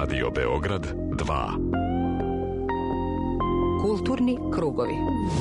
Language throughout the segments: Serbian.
Radio Beograd 2. Kulturni krugovi.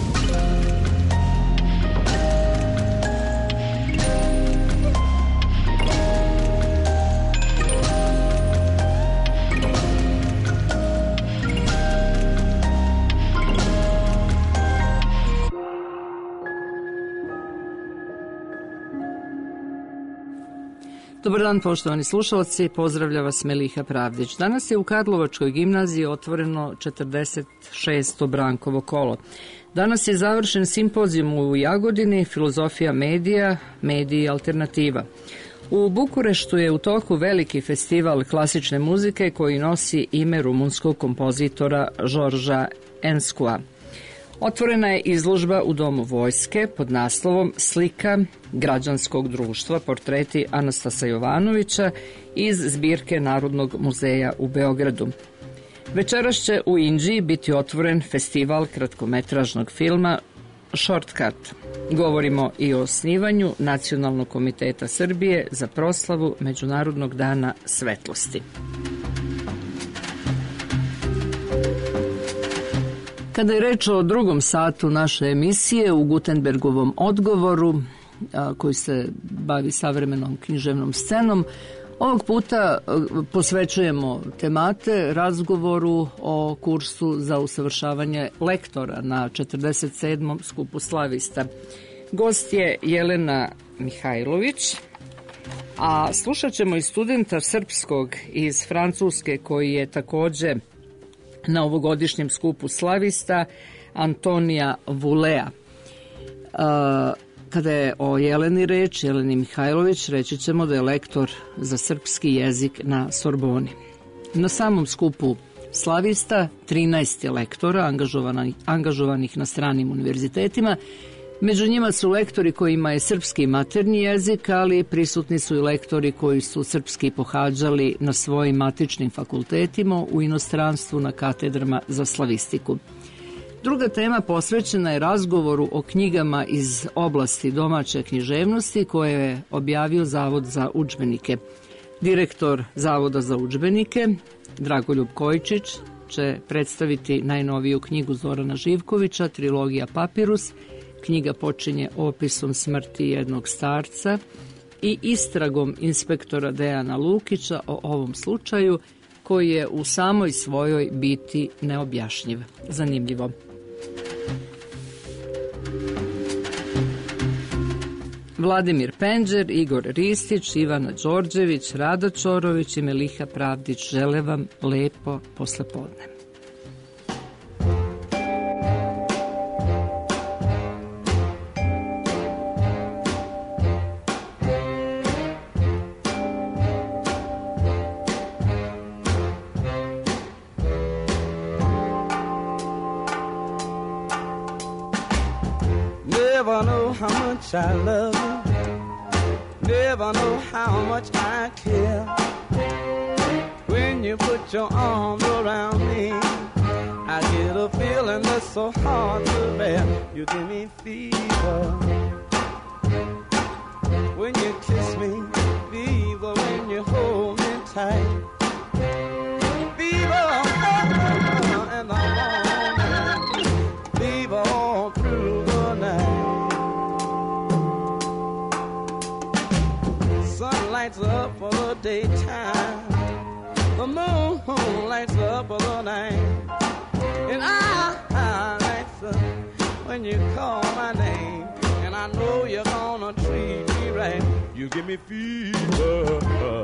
Dobar dan, poštovani slušalci, pozdravlja vas Meliha Pravdić. Danas je u Karlovačkoj gimnaziji otvoreno 46. Brankovo kolo. Danas je završen simpozijum u Jagodini, filozofija medija, mediji i alternativa. U Bukureštu je u toku veliki festival klasične muzike koji nosi ime rumunskog kompozitora Žorža Enskua. Otvorena je izložba u Domu vojske pod naslovom Slika građanskog društva, portreti Anastasa Jovanovića iz zbirke Narodnog muzeja u Beogradu. Večeras će u Inđiji biti otvoren festival kratkometražnog filma Shortcut. Govorimo i o osnivanju Nacionalnog komiteta Srbije za proslavu Međunarodnog dana svetlosti. Kada je reč o drugom satu naše emisije u Gutenbergovom odgovoru, koji se bavi savremenom književnom scenom, ovog puta posvećujemo temate razgovoru o kursu za usavršavanje lektora na 47. skupu slavista. Gost je Jelena Mihajlović, a slušat ćemo i studenta srpskog iz Francuske koji je takođe na ovogodišnjem skupu slavista, Antonija Vulea. Kada je o Jeleni reč, Jeleni Mihajlović, reći ćemo da je lektor za srpski jezik na Sorboni. Na samom skupu slavista 13 je lektora angažovanih na stranim univerzitetima. Među njima su lektori kojima je srpski maternji jezik, ali prisutni su i lektori koji su srpski pohađali na svojim matičnim fakultetima u inostranstvu na katedrama za slavistiku. Druga tema posvećena je razgovoru o knjigama iz oblasti domaće književnosti koje je objavio Zavod za udžbenike. Direktor Zavoda za udžbenike, Dragoljub Kojičić, će predstaviti najnoviju knjigu Zorana Živkovića, trilogija Papirus. Knjiga počinje opisom smrti jednog starca i istragom inspektora Dejana Lukića o ovom slučaju koji je u samoj svojoj biti neobjašnjiv. Zanimljivo. Vladimir Penđer, Igor Ristić, Ivana Đorđević, Rada Čorović i Meliha Pravdić žele vam lepo poslepodne. Never know how much I love you, never know how much I care. When you put your arms around me, I get a feeling that's so hard to bear. You give me fever when you kiss me, fever when you hold me tight, fever and the morning, fever all through the night. Sun lights up for the daytime, the moon lights up for the night, and I lights up when you call my name, and I know you're gonna treat me right. You give me fever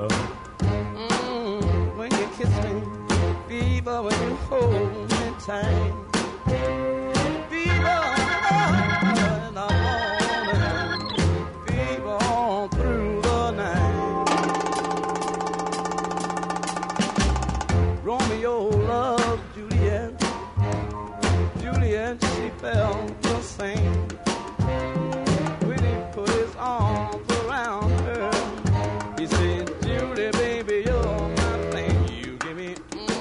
when you kiss me, fever when you hold me tight, fever in the morning, fever all through the night. Romeo loved Juliet, Juliet she felt the same. When he put his arms around her, he said, Julie, baby, you're my thing. You give me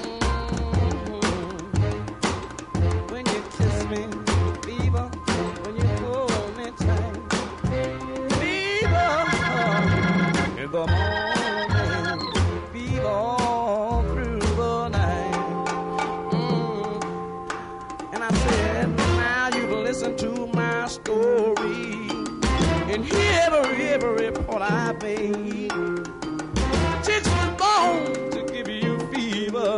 when you kiss me, fever when you hold me tight, fever in the morning, fever all through the listen to my story and hear every report I made. Chicks was born to give you fever,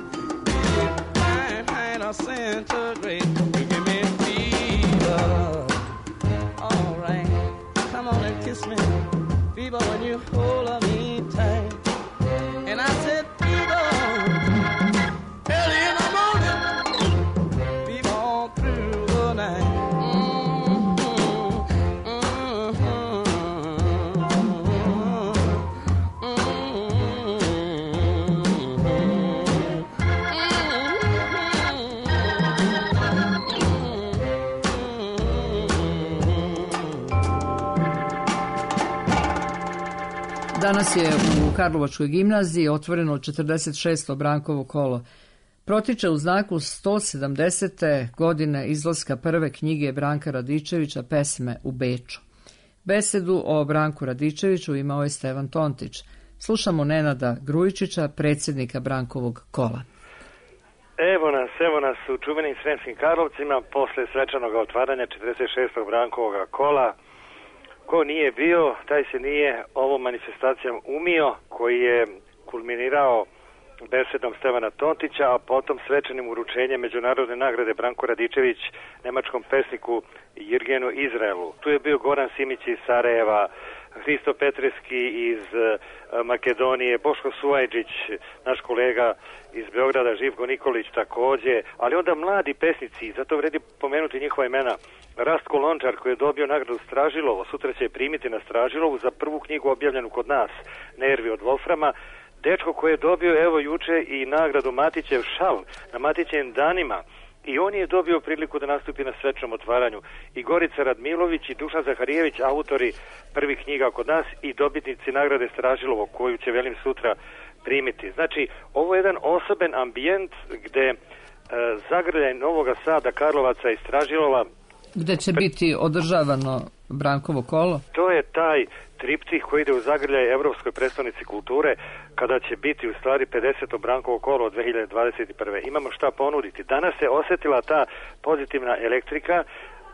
fine or centigrade, you give me fever. All right, come on and kiss me, fever, when you hold me tight. And I said, fever, early in the morning, fever all through the night. Danas je u Karlovačkoj gimnaziji otvoreno 46. Brankovo kolo. Protiče u znaku 170. godine izlaska prve knjige Branka Radičevića Pesme u Beču. Besedu o Branku Radičeviću imao je Stevan Tontić. Slušamo Nenada Grujičića, predsjednika Brankovog kola. Evo nas u čuvenim Sremskim Karlovcima posle svečanog otvaranja 46. Brankovog kola. Ko nije bio, taj se nije ovom manifestacijom umio, koji je kulminirao besedom Stevana Tontića, a potom svečanim uručenjem međunarodne nagrade Branko Radičević nemačkom pesniku Jirgenu Izraelu. Tu je bio Goran Simić iz Sarajeva, Hristo Petreski iz Makedonije, Boško Suajđić, naš kolega iz Beograda, Živko Nikolić takođe, ali onda mladi pesnici, zato vredi pomenuti njihova imena. Rastko Lončar, koji je dobio nagradu Stražilovo, sutra će je primiti na Stražilovu za prvu knjigu objavljenu kod nas, Nervi od Wolframa. Dečko koji je dobio evo juče i nagradu Matićev šal na Matićevim danima, i on je dobio priliku da nastupi na svečanom otvaranju. I Gorica Radmilović i Dušan Zaharijević, autori prvih knjiga kod nas i dobitnici nagrade Stražilovo, koju će velim sutra primiti. Znači, ovo je jedan osoben ambijent gde zagrljaj Novoga Sada, Karlovaca i Stražilova, gde će biti održavano Brankovo kolo? To je taj triptih koji ide u zagrljaj Evropskoj predstavnici kulture, kada će biti u stvari 50. Brankovo kolo od 2021. Imamo šta ponuditi. Danas se osjetila ta pozitivna elektrika,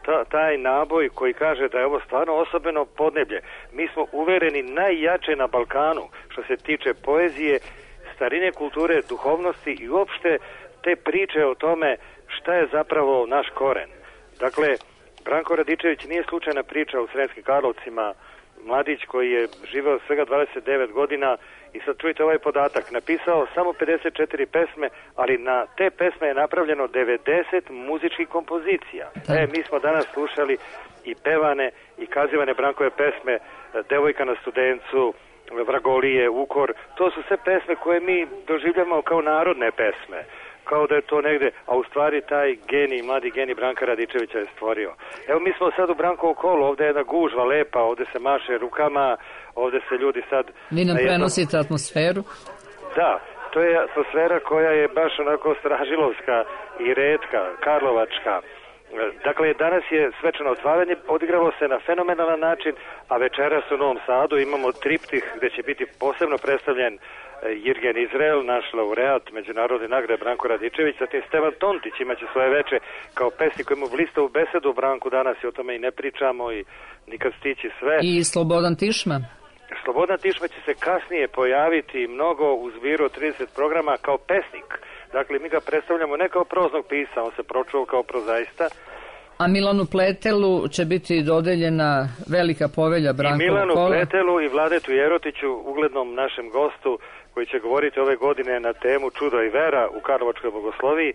taj naboj koji kaže da je ovo stvarno osobeno podneblje. Mi smo uvereni najjače na Balkanu što se tiče poezije, starine kulture, duhovnosti i uopšte te priče o tome šta je zapravo naš koren. Dakle, Branko Radičević nije slučajna priča u Sremskim Karlovcima, mladić koji je živeo svega 29 godina i sad čujte ovaj podatak, napisao samo 54 pesme, ali na te pesme je napravljeno 90 muzičkih kompozicija. Mi smo danas slušali i pevane i kazivane Brankove pesme, Devojka na Studencu, Vragolije, Ukor, to su sve pesme koje mi doživljamo kao narodne pesme, kao da je to negde, a u stvari taj genij, mladi genij Branka Radičevića je stvorio. Evo mi smo sad u Brankovo kolo, ovde je jedna gužva lepa, ovde se maše rukama, ovde se ljudi sad... Vi nam prenosite atmosferu? Da, to je atmosfera koja je baš onako stražilovska i retka, karlovačka. Dakle, danas je svečano otvaranje, odigralo se na fenomenalan način, a večeras u Novom Sadu imamo triptih gde će biti posebno predstavljen Jirgen Izrael, naš laureat međunarodne nagrade Branko Radičević, zatim Stevan Tontić imaće svoje veče kao pesnik koji mu blista u besedu Branku danas i o tome i ne pričamo i nikad stići sve. I Slobodan Tišma? Slobodan Tišma će se kasnije pojaviti mnogo u zbiru 30 programa kao pesnik. Dakle, mi ga predstavljamo ne kao proznog pisa, on se pročuo kao prozaista. A Milanu Pletelu će biti dodeljena velika povelja Brankovog kola? I Milanu Pletelu i Vladetu Jerotiću, uglednom našem gostu, koji će govoriti ove godine na temu Čudo i vera u Karlovačkoj bogosloviji,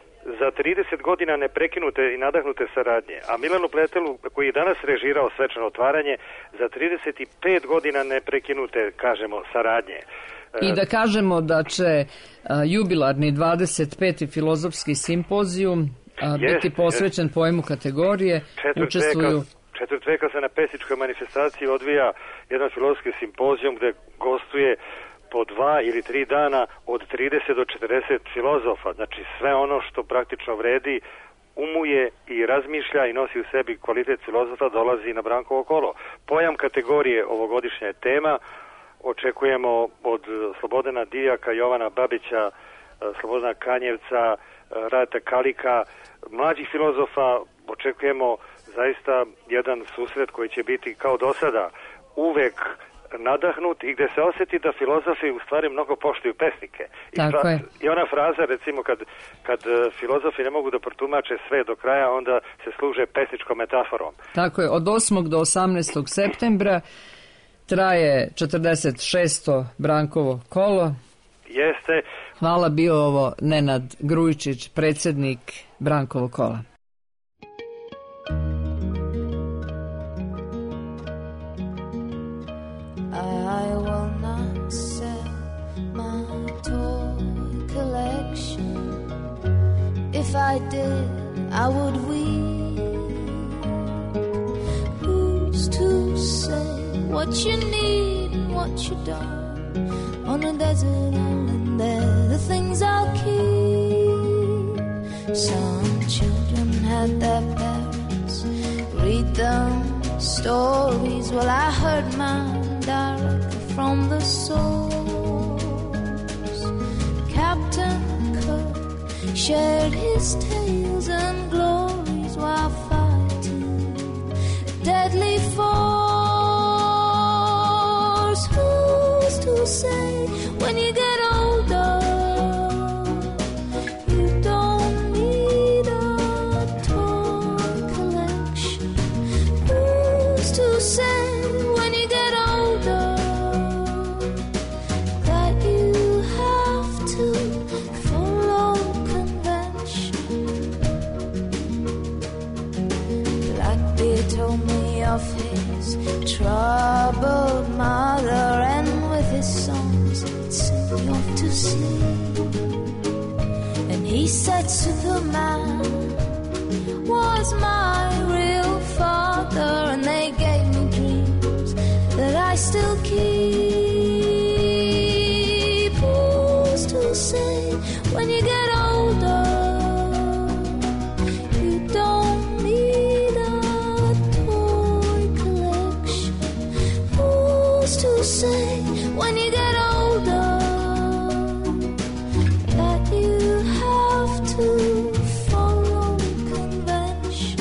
za 30 godina neprekinute i nadahnute saradnje. A Milanu Pletelu, koji je danas režirao svečano otvaranje, za 35 godina neprekinute, kažemo, saradnje. I da kažemo da će jubilarni 25. filozofski simpozijum biti posvećen pojmu kategorije. Četvrt veka se na pesničkoj manifestaciji odvija jedan filozofski simpozijum gde gostuje po 2 ili 3 dana od 30 do 40 filozofa. Znači sve ono što praktično vredi, umuje i razmišlja i nosi u sebi kvalitet filozofa dolazi na Brankovo kolo. Pojam kategorije ovogodišnja je tema. Očekujemo od Slobodana Dijaka, Jovana Babića, Slobodana Kanjevca, Radeta Kalika, mlađih filozofa, očekujemo zaista jedan susret koji će biti kao do sada uvek nadahnut i gde se osjeti da filozofi u stvari mnogo poštuju pesnike. I ona fraza, recimo, kad filozofi ne mogu da protumače sve do kraja, onda se služe pesničkom metaforom. Tako je, od 8. do 18. septembra traje 46. Brankovo kolo. Jeste. Hvala, bio ovo Nenad Grujičić, predsjednik Brankovog kola. I will not sell my toy collection. If I did, I would weep. Who's to say what you need and what you don't? On a desert island, they're the things I'll keep. Some children had their parents read them stories. Well, I heard mine directly from the source. Captain Kirk shared his tales and glories while fighting deadly force. Who's to say when you get older you don't need a toy collection? Who's to say when you get older that you have to follow convention? Blackbeard told me of his troubled mother, and with his songs he'd sing me off to sleep. And he said Superman was my real father, and they gave me dreams that I still keep. Who's to say when you get older you don't need a toy collection? Who's to say when you get older that you have to follow convention?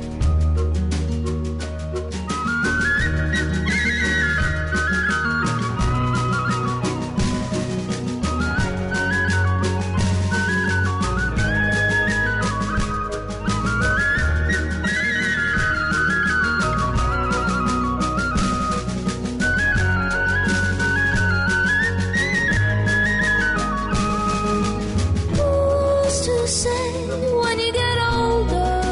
Who's to say when you get older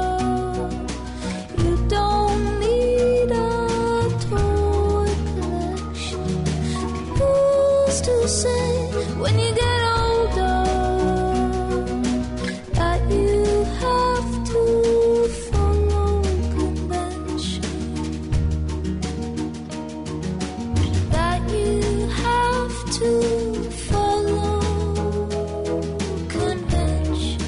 you don't need a toy collection? Who's to say when you get older that you have to follow convention? That you have to follow convention.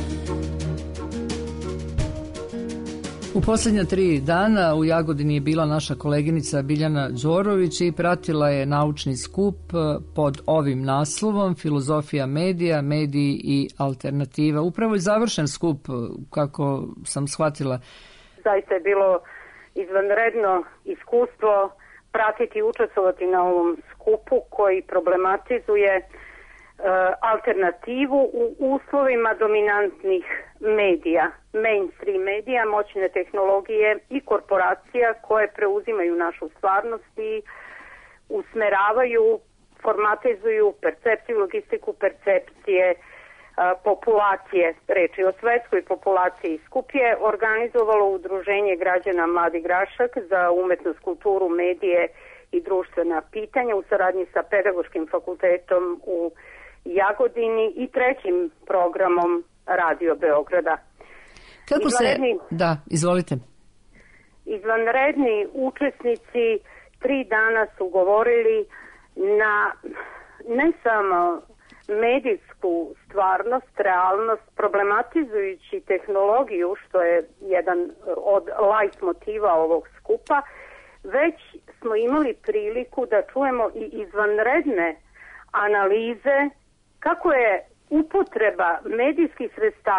U posljednja 3 dana u Jagodini je bila naša koleginica Biljana Đorović i pratila je naučni skup pod ovim naslovom Filozofija medija, mediji i alternativa. Upravo je završen skup, kako sam shvatila. Zaista je bilo izvanredno iskustvo pratiti i učestvovati na ovom skupu koji problematizuje alternativu u uslovima dominantnih medija, mainstream medija, moćne tehnologije i korporacija koje preuzimaju našu stvarnost i usmeravaju, formatizuju percepciju, logistiku percepcije populacije. Reči o svetskoj populaciji. Skup je organizovalo Udruženje građana Mladi Grašak za umetnost, kulturu, medije i društvena pitanja u saradnji sa Pedagoškim fakultetom u Jagodini i 3. programom Radio Beograda. Kako Da, izvolite. Izvanredni učesnici 3 dana su govorili na ne samo medijsku stvarnost, realnost, problematizujući tehnologiju, što je jedan od light motiva ovog skupa, već smo imali priliku da čujemo i izvanredne analize kako je upotreba medijskih sredstava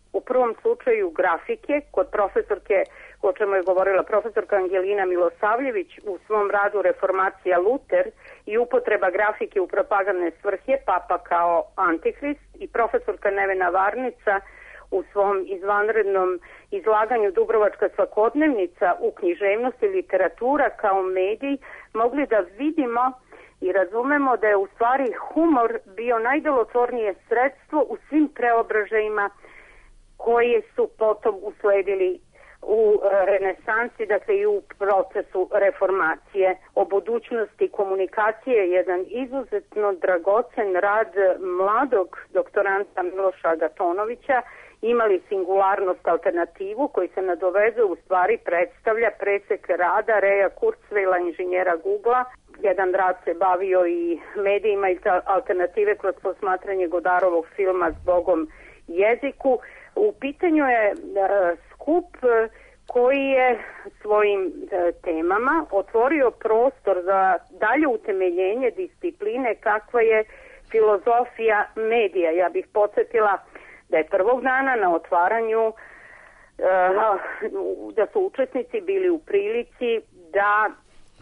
U prvom slučaju grafike, kod profesorke, o čemu je govorila profesorka Angelina Milosavljević u svom radu Reformacija Luter i upotreba grafike u propagandne svrhe, Papa kao antihrist, i profesorka Nevena Varnica u svom izvanrednom izlaganju Dubrovačka svakodnevnica u književnosti i literatura kao medij, mogli da vidimo i razumemo da je u stvari humor bio najdelotvornije sredstvo u svim preobražajima koje su potom usledili u renesansi, dakle i u procesu reformacije. O budućnosti komunikacije je jedan izuzetno dragocen rad mladog doktoranta Miloša Agatonovića, Imali singularnost alternativu, koji se nadovezuje, u stvari predstavlja presek rada Reja Kurzweila, inženjera Googlea. Jedan rad se bavio i medijima i alternative kroz posmatranje Godarovog filma Zbogom jeziku. U pitanju je skup koji je svojim temama otvorio prostor za dalje utemeljenje discipline kakva je filozofija medija. Ja bih podsjetila da je prvog dana na otvaranju da su učesnici bili u prilici da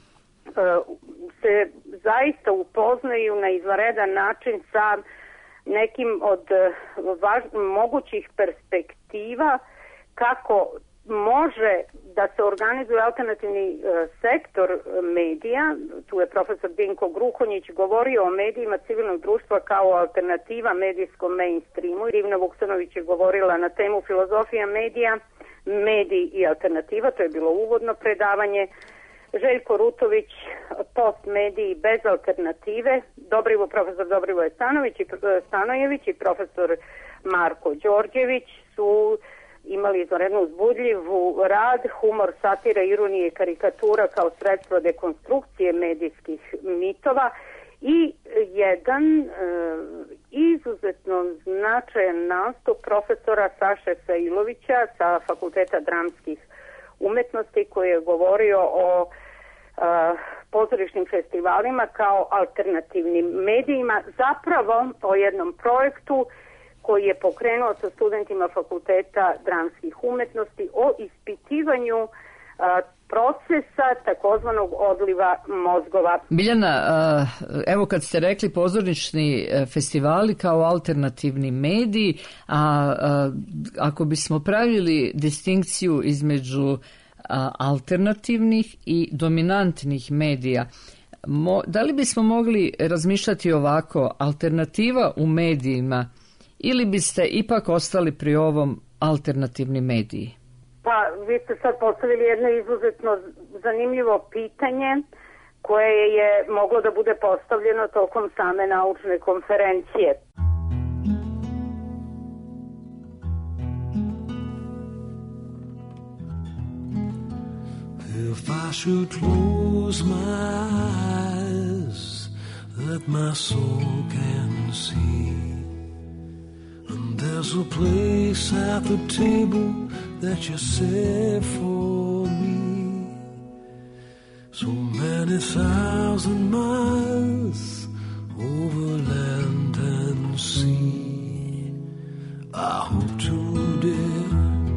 se zaista upoznaju na izvanredan način sa nekim od mogućih perspektiva kako može da se organizuje alternativni sektor medija. Tu je profesor Dinko Gruhonjić govorio o medijima civilnog društva kao alternativa medijskom mainstreamu. Rivna Vuksanović je govorila na temu filozofija medija, mediji i alternativa, to je bilo uvodno predavanje. Željko Rutović, post mediji bez alternative, profesor Dobrivoje Stanojević i profesor Marko Đorđević su imali izvanredno uzbudljivu rad, humor, satira, ironije i karikatura kao sredstvo dekonstrukcije medijskih mitova i jedan izuzetno značajan nastup profesora Saše Sailovića sa Fakulteta dramskih umetnosti, koji je govorio o pozorišnim festivalima kao alternativnim medijima, zapravo o jednom projektu koji je pokrenuo sa studentima Fakulteta dramskih umetnosti o ispitivanju procesa takozvanog odliva mozgova. Biljana, evo kad ste rekli pozornični festivali kao alternativni mediji, ako bismo pravili distinkciju između alternativnih i dominantnih medija, da li bismo mogli razmišljati ovako, alternativa u medijima, ili biste ipak ostali pri ovom alternativni mediji? Pa, vi ste sad postavili jedno izuzetno zanimljivo pitanje koje je moglo da bude postavljeno tokom same naučne konferencije. If I should close my eyes, that my soul can see, and there's a place at the table that you set for me, so many thousand miles over land and sea. I hope today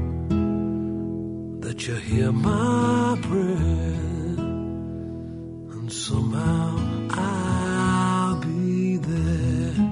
that you hear my prayer, and somehow I'll be there.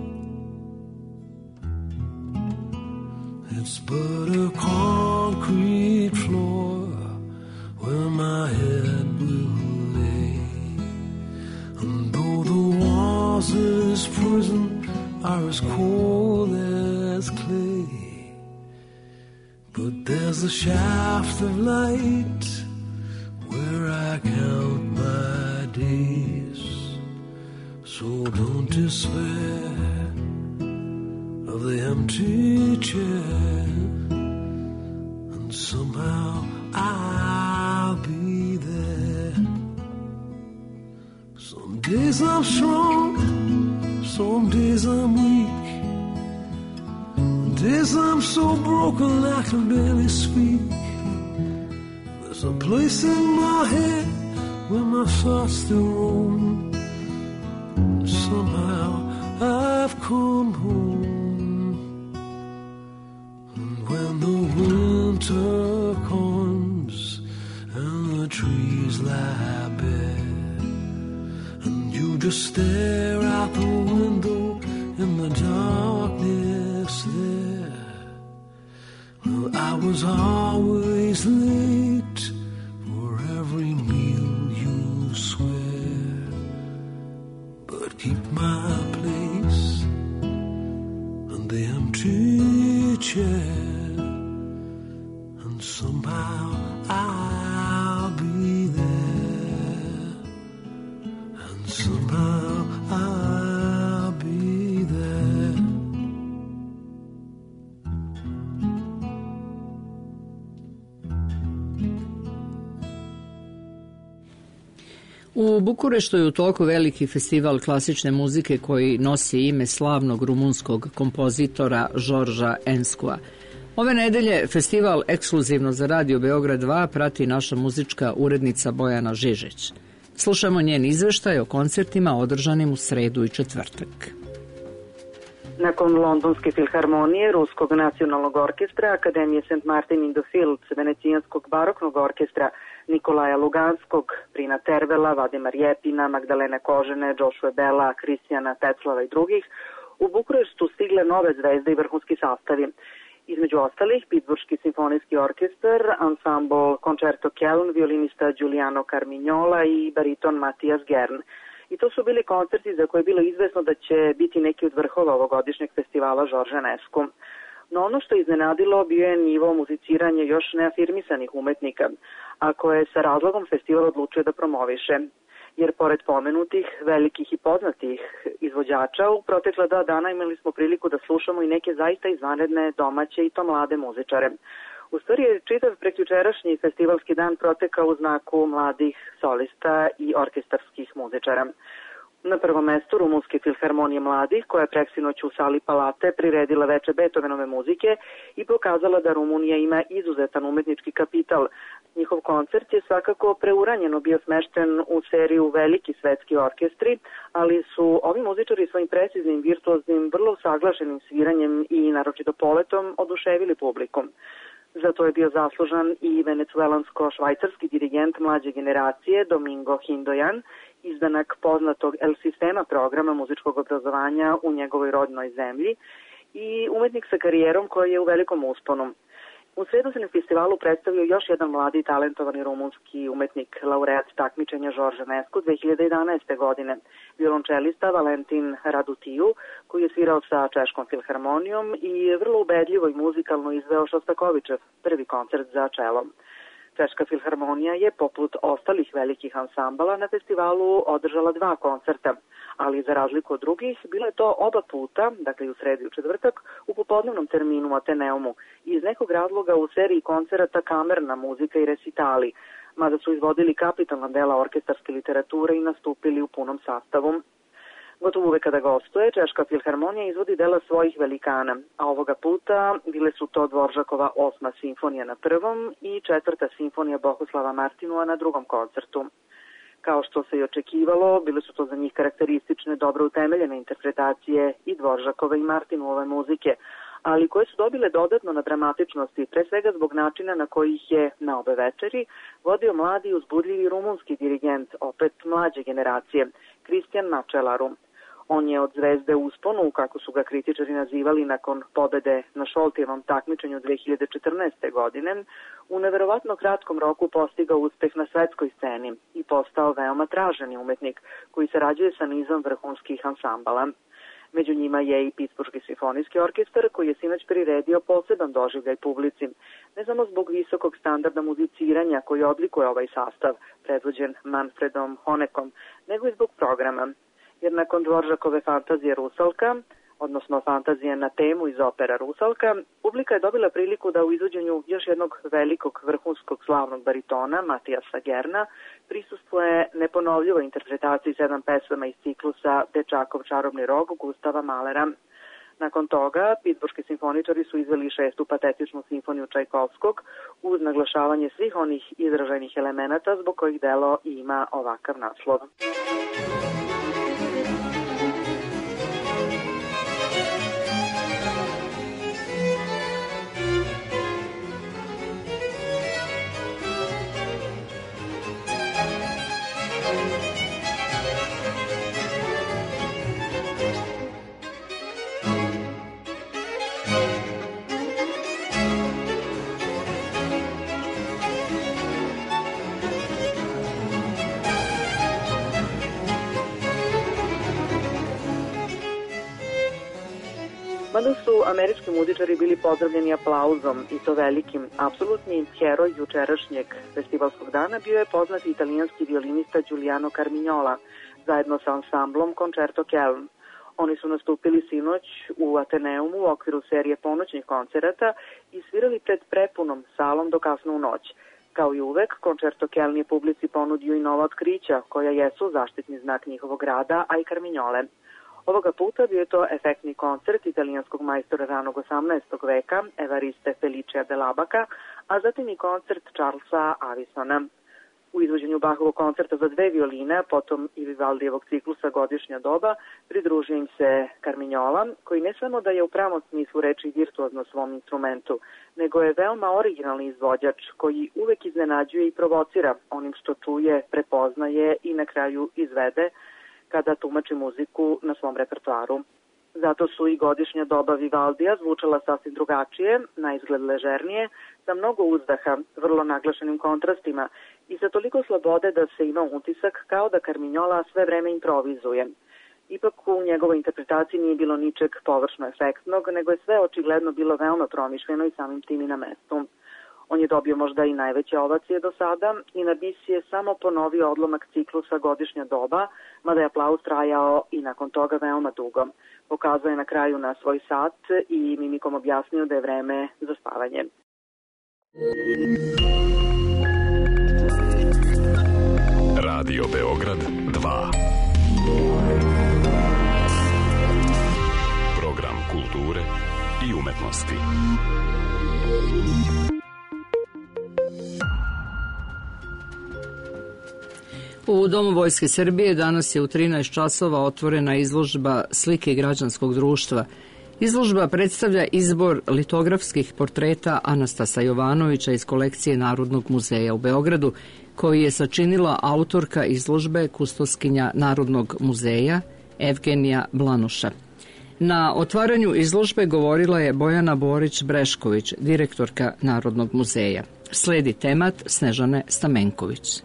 It's but a concrete floor where my head will lay, and though the walls of this prison are as cold as clay, but there's a shaft of light where I count my days. So don't despair of the empty chair, and somehow I'll be there. Some days I'm strong, some days I'm weak, days I'm so broken I can barely speak. There's a place in my head where my thoughts still roam. Somehow I've come home, and comes and the trees lie bare, and you just stare out the window in the darkness there. Well, I was always late for every meal, you swear, but keep my place and the empty chair, and somehow I'll be there, and somehow I'll be there. U Bukureštu je u toku veliki festival klasične muzike koji nosi ime slavnog rumunskog kompozitora Žorža Enskua. Ove nedelje festival ekskluzivno za Radio Beograd 2 prati naša muzička urednica Bojana Žižić. Slušamo njen izveštaj o koncertima održanim u sredu i četvrtak. Nakon Londonske filharmonije, Ruskog nacionalnog orkestra, Akademije St. Martin in the Fields, Venecijanskog baroknog orkestra, Nikolaja Luganskog, Prina Tervela, Vadima Rjepina, Magdalene Kožene, Joshua Bella, Kristijana Teclava i drugih, u Bukureštu stigle nove zvezde i vrhunski sastavi. Između ostalih, Pittsburghski simfonijski orkestar, ansambl Concerto Köln, violinista Giuliano Carmignola i bariton Matijas Gern. I to su bili koncerti za koje je bilo izvesno da će biti neki od vrhova ovogodišnjeg festivala Žorža Enescu. No ono što je iznenadilo bio je nivo muziciranja još neafirmisanih umetnika, a koje sa razlogom festival odlučio da promoviše. Jer pored pomenutih, velikih i poznatih izvođača, u protekla 2 dana imali smo priliku da slušamo i neke zaista izvanredne domaće i to mlade muzičare. U stvari je čitav prekjučerašnji festivalski dan protekao u znaku mladih solista i orkestarskih muzičara. Na prvom mestu Rumunske filharmonije mladih, koja je preksinoć u sali Palate priredila veče Beethovenove muzike i pokazala da Rumunija ima izuzetan umetnički kapital. Njihov koncert je svakako preuranjeno bio smešten u seriju Veliki svetski orkestri, ali su ovi muzičari svojim preciznim, virtuoznim, vrlo usaglašenim sviranjem i naročito poletom oduševili publiku. Za to je bio zaslužan i venecuelansko-švajcarski dirigent mlađe generacije Domingo Hindoyan, izdanak poznatog El Sistema programa muzičkog obrazovanja u njegovoj rodnoj zemlji i umetnik sa karijerom koji je u velikom usponu. U sredu se na festivalu predstavio još jedan mladi talentovani rumunski umetnik, laureat takmičenja Žorža Enescu 2011. godine, violončelista Valentin Radutiju, koji je svirao sa Češkom filharmonijom i vrlo ubedljivo i muzikalno izveo Šostakovićev prvi koncert za čelo. Češka filharmonija je, poput ostalih velikih ansambala, na festivalu održala 2 koncerta, ali za razliku od drugih, bilo je to oba puta, dakle i u sredu i u četvrtak, u popodnevnom terminu u Ateneumu i iz nekog razloga u seriji koncerata kamerna muzika i resitali, mada su izvodili kapitalna dela orkestarske literature i nastupili u punom sastavu. Gotovo uvek kada gostuje, Češka filharmonija izvodi dela svojih velikana, a ovoga puta bile su to Dvoržakova 8. simfonija na prvom i 4. simfonija Bohuslava Martinua na drugom koncertu. Kao što se i očekivalo, bile su to za njih karakteristične, dobro utemeljene interpretacije i Dvoržakove i Martinuove muzike, ali koje su dobile dodatno na dramatičnosti, pre svega zbog načina na koji ih je na obe večeri vodio mladi i uzbudljivi rumunski dirigent, opet mlađe generacije, Kristijan Mačelaru. On je od zvezde u usponu, kako su ga kritičari nazivali nakon pobede na Šoltijevom takmičenju 2014. godine, u neverovatno kratkom roku postigao uspeh na svetskoj sceni i postao veoma traženi umetnik koji sarađuje sa nizom vrhunskih ansambala. Među njima je i Pittsburghski simfonijski orkestar koji je sinoć priredio poseban doživljaj publici, ne samo zbog visokog standarda muziciranja koji odlikuje ovaj sastav, predvođen Manfredom Honekom, nego i zbog programa. Jer nakon Dvoržakove fantazije Rusalka, odnosno fantazije na temu iz opera Rusalka, publika je dobila priliku da u izvođenju još jednog velikog vrhunskog slavnog baritona, Matijasa Gerna, prisustvuje neponovljivoj interpretaciji 7 pesama iz ciklusa Dečakov čarobni rog Gustava Mahlera. Nakon toga, pittsburghski simfoničari su izveli 6. patetičnu simfoniju Čajkovskog uz naglašavanje svih onih izražajnih elemenata zbog kojih delo ima ovakav naslov. Mada su američki muzičari bili pozdravljeni aplauzom i to velikim, apsolutni heroj jučerašnjeg festivalskog dana bio je poznati italijanski violinista Giuliano Carmignola, zajedno sa ansamblom Concerto Kelm. Oni su nastupili sinoć u Ateneumu u okviru serije ponoćnih koncerata i svirali pred prepunom salom do kasno u noć. Kao i uvek, Concerto Kelm je publici ponudio i nova otkrića, koja jesu zaštitni znak njihovog rada, a i Carmignole. Ovoga puta bio je to efektni koncert italijanskog majstora ranog 18. veka, Evariste Felicea dell'Abaca, a zatim i koncert Charlesa Avisona. U izvođenju Bachovog koncerta za 2 violine, potom i Vivaldijevog ciklusa Godišnja doba, pridružio im se Carmignola, koji ne samo da je u pravom smislu reči virtuozno svom instrumentu, nego je veoma originalni izvođač koji uvek iznenađuje i provocira onim što čuje, prepoznaje i na kraju izvede kada tumači muziku na svom repertoaru. Zato su i Godišnja doba Vivaldija zvučala sasvim drugačije, na izgled ležernije, sa mnogo uzdaha, vrlo naglašenim kontrastima i sa toliko slobode da se ima utisak kao da Carmignola sve vreme improvizuje. Ipak u njegovoj interpretaciji nije bilo ničeg površno efektnog, nego je sve očigledno bilo veoma promišljeno i samim tim i na mestu. On je dobio možda i najveće ovacije do sada i na bis je samo ponovio odlomak ciklusa Godišnja doba, mada je aplauz trajao i nakon toga veoma dugo. Pokazao je na kraju na svoj sat i mimikom objasnio da je vreme za spavanje. Radio Beograd 2. Program kulture i umetnosti. U Domu Vojske Srbije danas je u 13 časova otvorena izložba slike građanskog društva. Izložba predstavlja izbor litografskih portreta Anastasa Jovanovića iz kolekcije Narodnog muzeja u Beogradu, koji je sačinila autorka izložbe, kustoskinja Narodnog muzeja Evgenija Blanuša. Na otvaranju izložbe govorila je Bojana Borić-Brešković, direktorka Narodnog muzeja. Sledi temat Snežane Stamenković.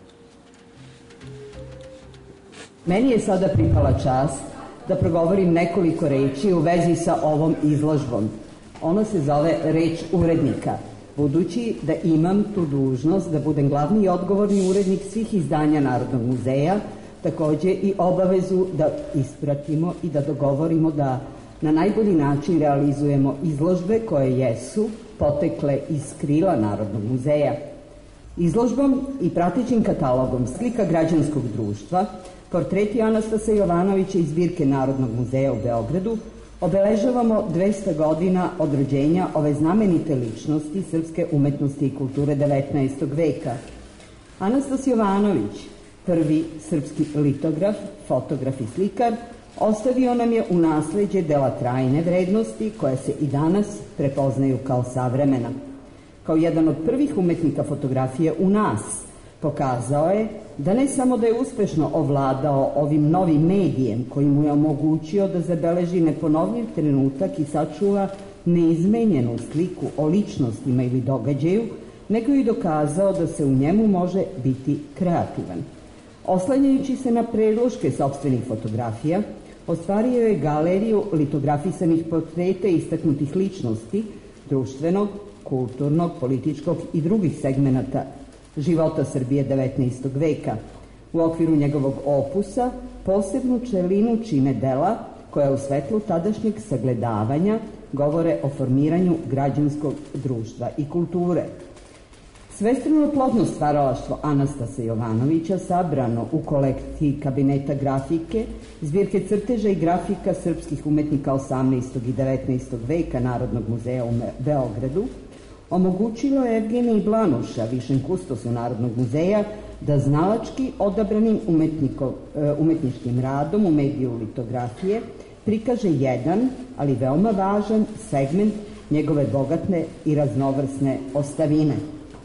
Meni je sada pripala čast da progovorim nekoliko reči u vezi sa ovom izložbom. Ona se zove Reč urednika, budući da imam tu dužnost da budem glavni i odgovorni urednik svih izdanja Narodnog muzeja, takođe i obavezu da ispratimo i da dogovorimo da na najbolji način realizujemo izložbe koje jesu potekle iz krila Narodnog muzeja. Izložbom i pratećim katalogom slika građanskog društva, portreti Anastasa Jovanovića iz zbirke Narodnog muzeja u Beogradu, obeležavamo 200 godina od rođenja ove znamenite ličnosti srpske umetnosti i kulture 19. veka. Anastas Jovanović, prvi srpski litograf, fotograf i slikar, ostavio nam je u nasleđe dela trajne vrednosti koja se i danas prepoznaju kao savremena. Kao jedan od prvih umetnika fotografije u nas, pokazao je da ne samo da je uspešno ovladao ovim novim medijem koji mu je omogućio da zabeleži neponovljiv trenutak i sačuva neizmenjenu sliku o ličnostima ili događaju, nego i dokazao da se u njemu može biti kreativan. Oslanjajući se na predloške sopstvenih fotografija, ostvario je galeriju litografisanih portreta istaknutih ličnosti društvenog, kulturnog, političkog i drugih segmenata života Srbije 19. veka. U okviru njegovog opusa posebnu čelinu čine dela koja u svetlu tadašnjeg sagledavanja govore o formiranju građanskog društva i kulture. Svestrano plodno stvaralaštvo Anastasa Jovanovića sabrano u kolekciji kabineta grafike, zbirke crteža i grafika srpskih umetnika 18. i 19. veka Narodnog muzeja u Beogradu, omogućilo je Evgeniji Blanuša, višem kustosu Narodnog muzeja, da znalački odabranim umetničkim radom u mediju litografije prikaže jedan, ali veoma važan segment njegove bogatne i raznovrsne ostavine.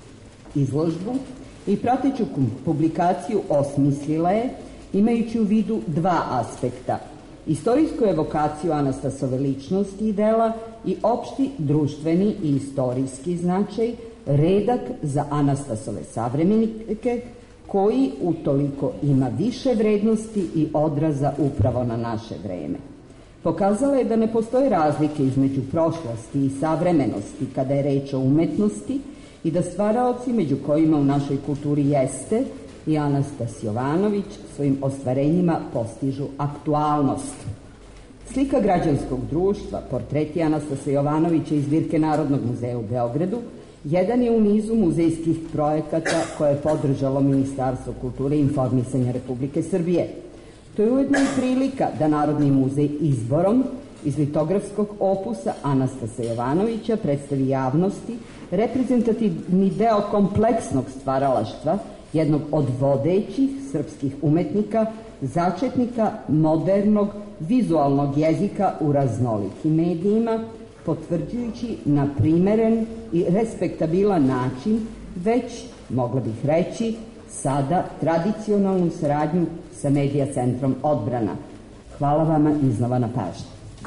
Izložbu i prateću publikaciju osmislila je imajući u vidu dva aspekta: istorijsku evokaciju Anastasove ličnosti i dela i opšti društveni i istorijski značaj, redak za Anastasove savremenike, koji utoliko ima više vrednosti i odraza upravo na naše vreme. Pokazala je da ne postoje razlike između prošlosti i savremenosti kada je reč o umetnosti i da stvaraoci, među kojima u našoj kulturi jeste i Anastas Jovanović, svojim ostvarenjima postižu aktualnost. Slika građanskog društva, portreti Anastasa Jovanovića iz zbirke Narodnog muzeja u Beogradu, jedan je u nizu muzejskih projekata koje je podržalo Ministarstvo kulture i informisanja Republike Srbije. To je ujedno i prilika da Narodni muzej izborom iz litografskog opusa Anastasa Jovanovića predstavi javnosti reprezentativni deo kompleksnog stvaralaštva jednog od vodećih srpskih umetnika, začetnika modernog vizualnog jezika u raznolikim medijima, potvrđujući na primeren i respektabilan način već, mogla bih reći, sada tradicionalnu saradnju sa Medija centrom Odbrana. Hvala vama iznova na pažnji.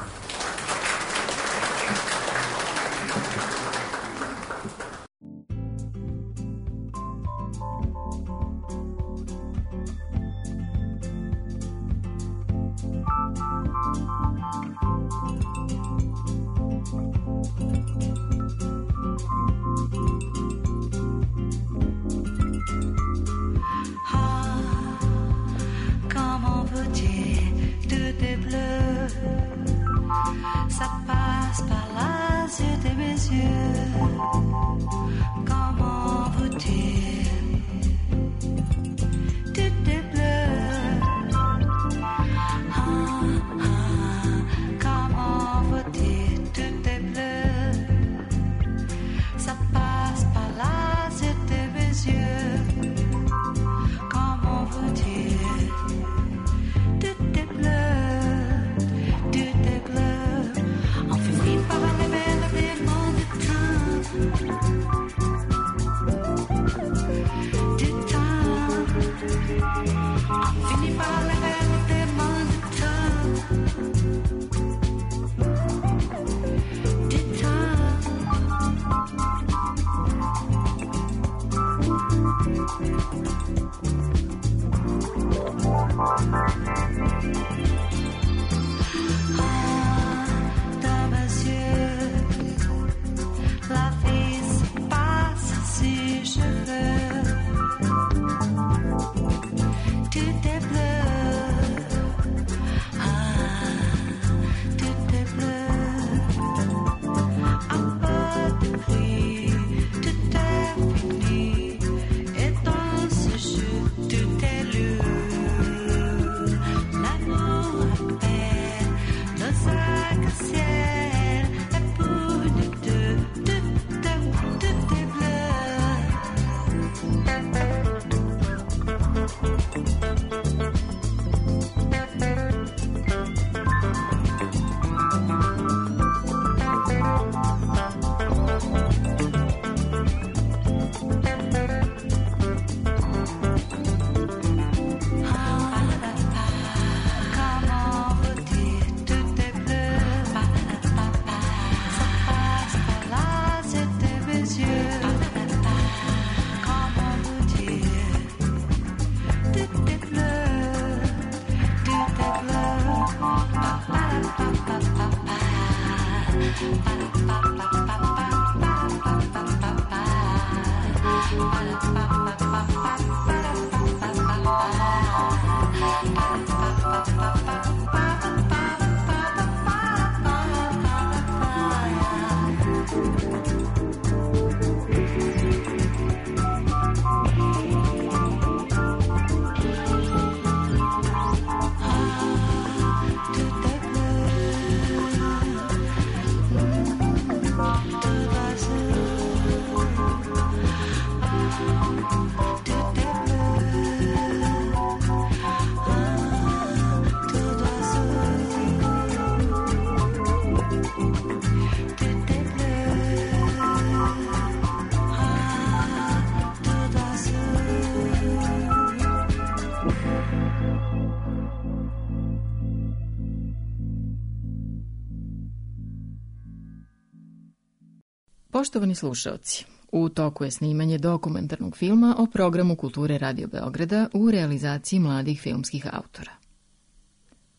Poštovani slušaoci, u toku je snimanje dokumentarnog filma o programu Kulture Radio Beograda u realizaciji mladih filmskih autora.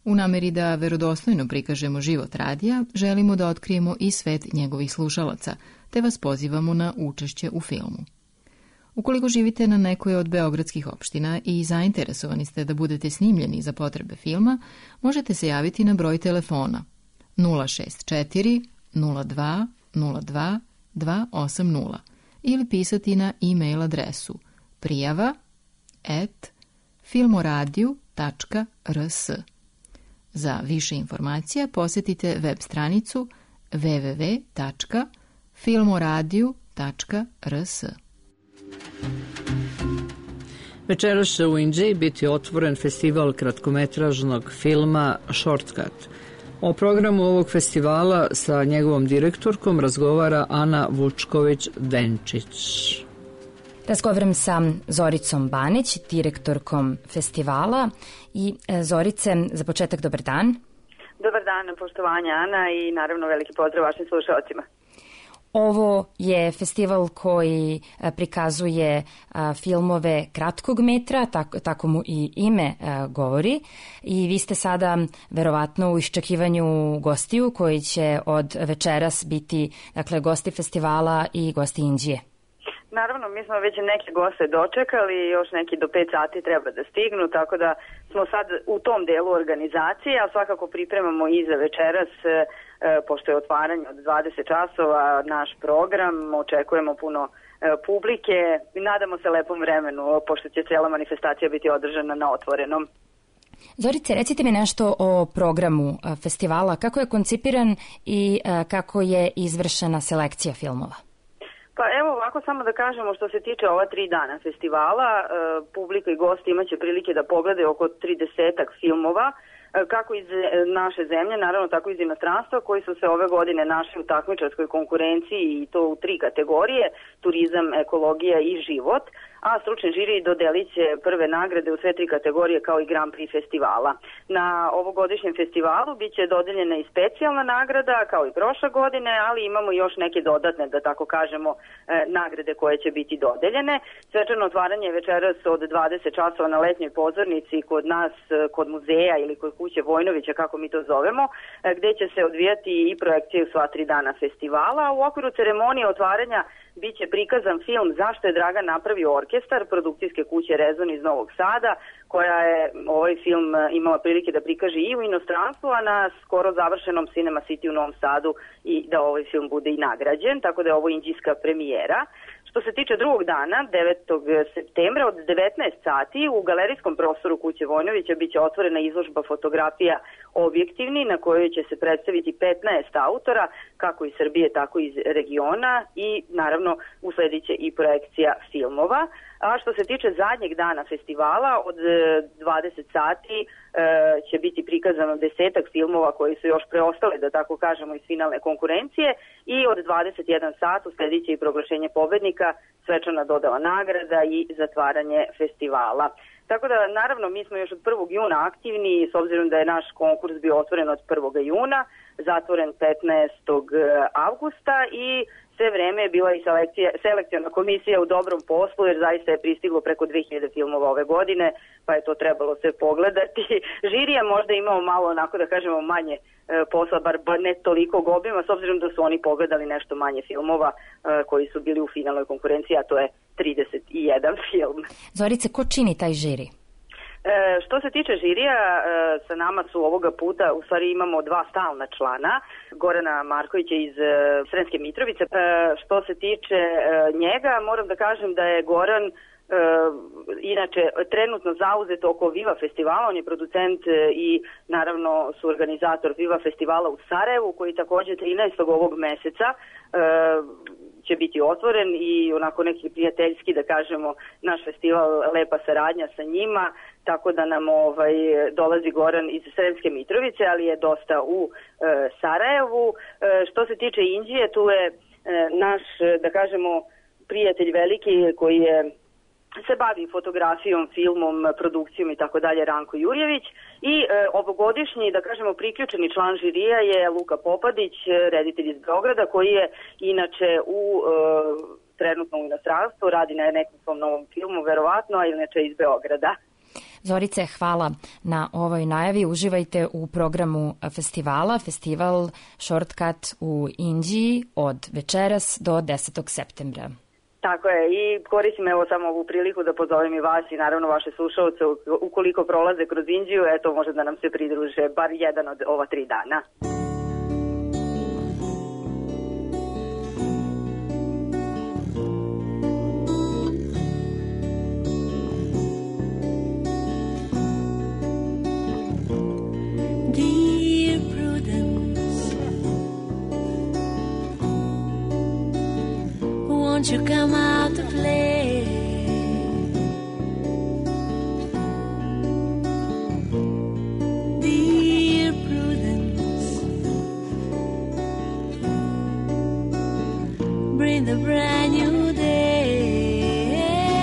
U nameri da verodostojno prikažemo život radija, želimo da otkrijemo i svet njegovih slušalaca, te vas pozivamo na učešće u filmu. Ukoliko živite na nekoj od beogradskih opština i zainteresovani ste da budete snimljeni za potrebe filma, možete se javiti na broj telefona 064 02 02 280 ili pisati na e-mail adresu prijava@filmoradio.rs. Za više informacija posjetite web stranicu www.filmoradio.rs. Večeras će u Inđiji biti otvoren festival kratkometražnog filma Shortcut. O programu ovog festivala sa njegovom direktorkom razgovara Ana Vučković-Denčić. Razgovaram sa Zoricom Banić, direktorkom festivala. I Zorice, za početak dobar dan. Dobar dan, poštovanja Ana i naravno veliki pozdrav vašim slušalcima. Ovo je festival koji prikazuje filmove kratkog metra, tako mu i ime govori. I vi ste sada verovatno u iščekivanju gostiju koji će od večeras biti, dakle, gosti festivala i gosti Inđije. Naravno, mi smo već neke goste dočekali, još neki do 5 sati treba da stignu, tako da smo sad u tom delu organizacije, a svakako pripremamo i za večeras, pošto je otvaranje od 20 časova, naš program, očekujemo puno publike i nadamo se lepom vremenu, pošto će cijela manifestacija biti održana na otvorenom. Zorice, recite mi nešto o programu festivala, kako je koncipiran i kako je izvršena selekcija filmova? Pa evo ovako samo da kažemo što se tiče ova 3 dana festivala, publika i gosti imaće prilike da pogledaju oko 30 filmova, kako iz naše zemlje, naravno tako iz inostranstva, koji su se ove godine našli u takmičarskoj konkurenciji i to u 3 kategorije, turizam, ekologija i život, a stručni žiri dodelit će prve nagrade u sve 3 kategorije kao i Grand Prix festivala. Na ovogodišnjem festivalu bit će dodeljena i specijalna nagrada kao i prošle godine, ali imamo još neke dodatne, da tako kažemo, nagrade koje će biti dodeljene. Svečano otvaranje večeras od 20 časova na letnjoj pozornici kod nas, kod muzeja ili kod kuće Vojnovića, kako mi to zovemo, gde će se odvijati i projekcije u sva 3 dana festivala. U okviru ceremonije otvaranja biće prikazan film Zašto je Dragan napravio orkestar produkcijske kuće Rezon iz Novog Sada, koja je ovaj film imala prilike da prikaže i u inostranstvu, a na skoro završenom Cinema City u Novom Sadu i da ovaj film bude i nagrađen, tako da je ovo indijska premijera. Što se tiče drugog dana, 9. septembra od 19 sati u galerijskom prostoru kuće Vojnovića biće otvorena izložba fotografija Objektivni, na kojoj će se predstaviti 15 autora, kako iz Srbije, tako i iz regiona i naravno usledit će i projekcija filmova. A što se tiče zadnjeg dana festivala, od 20 sati će biti prikazano 10 filmova koji su još preostali, da tako kažemo, iz finalne konkurencije i od 21 sat usledit će i proglašenje pobednika, svečana dodala nagrada i zatvaranje festivala. Tako da, naravno, mi smo još od 1. juna aktivni, s obzirom da je naš konkurs bio otvoren od 1. juna, zatvoren 15. avgusta i sve vreme je bila i selekciona komisija u dobrom poslu, jer zaista je pristiglo preko 2000 filmova ove godine, pa je to trebalo sve pogledati. Žirija možda imao malo, onako da kažemo, manje posla, bar ne toliko obima, s obzirom da su oni pogledali nešto manje filmova koji su bili u finalnoj konkurenciji, a to je 31 film. Zorice, ko čini taj žiri? Što se tiče žirija, sa nama su ovoga puta, u stvari imamo 2 stalna člana, Gorana Markovića iz Sremske Mitrovice. Što se tiče njega, moram da kažem da je Goran inače trenutno zauzet oko Viva festivala, on je producent i naravno suorganizator Viva festivala u Sarajevu, koji takođe 13. ovog meseca će biti otvoren i onako neki prijateljski, da kažemo, naš festival, lepa saradnja sa njima, tako da nam dolazi Goran iz Sremske Mitrovice, ali je dosta u Sarajevu. Što se tiče Indije, tu je naš, da kažemo, prijatelj veliki koji se bavi fotografijom, filmom, produkcijom i tako dalje, Ranko Jurjević, i ovogodišnji, da kažemo, priključeni član žirija je Luka Popadić, reditelj iz Beograda, koji je inače trenutno u inostranstvu, radi na nekom svom novom filmu, verovatno, a inače iz Beograda. Zorice, hvala na ovoj najavi. Uživajte u programu festivala, festival Shortcut u Inđiji od večeras do 10. septembra. Tako je, i koristim evo samo ovu priliku da pozovem i vas i naravno vaše slušalce ukoliko prolaze kroz Inđiju, eto može da nam se pridruže bar jedan od ova 3 dana. Dear Prudence, won't you come out to play? Dear Prudence, bring the brand new day.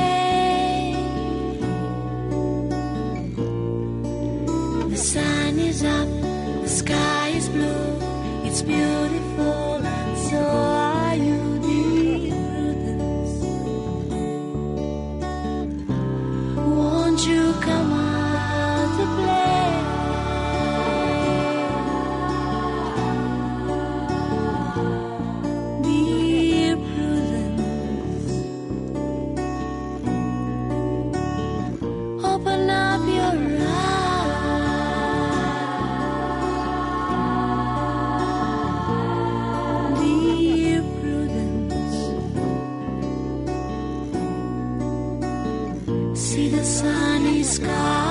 The sun is up, the sky is blue, it's beautiful, and so are you, dear Prudence. Won't you come out to play? Dear Prudence, open up your eyes. Dear Prudence, see the sunny sky.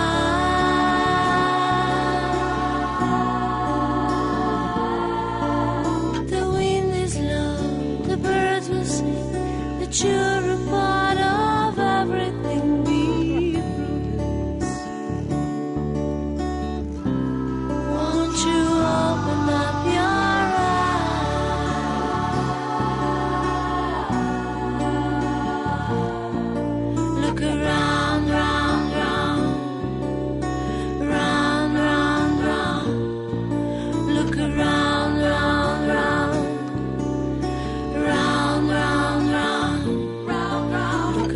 The wind is low, the birds will sing, that you're a part of everything. Dear Prudence, won't you open up your eyes? Look around, round, round, round, round, round. Look around, round, round, round, round, round, round, round. Look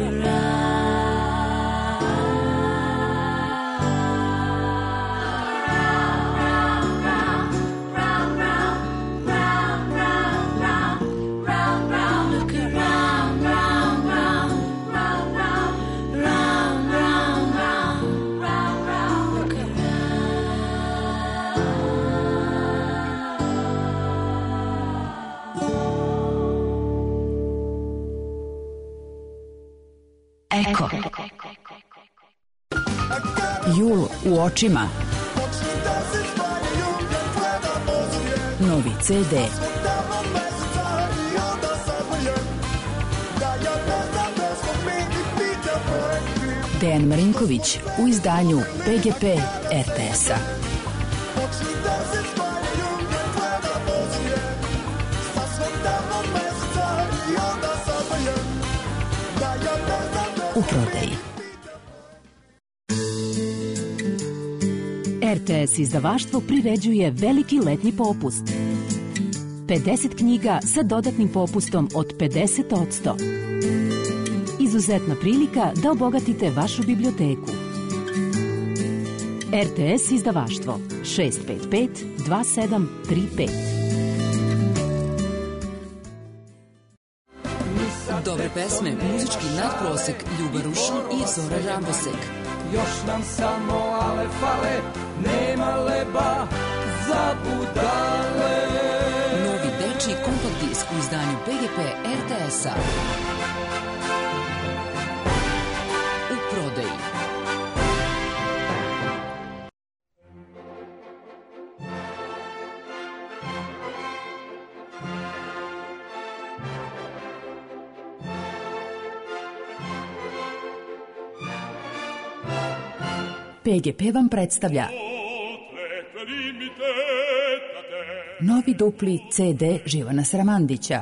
Eko. Jul u očima. Novi CD. Dejan Marinković u izdanju PGP RTS-a. U prodaji. RTS izdavaštvo priređuje veliki letnji popust. 50 knjiga sa dodatnim popustom od 50%. Izuzetna prilika da obogatite vašu biblioteku. RTS izdavaštvo 655 2735. Dobre pesme, muzički nadprosek, Ljuba Rušin i Zora Rambosek. Još nam samo ale fale, nema leba za budale. Novi dečiji kompakt disk u izdanju PGP RTS-a. U prodaji. PGP vam predstavlja novi dupli CD Živana Sramandića.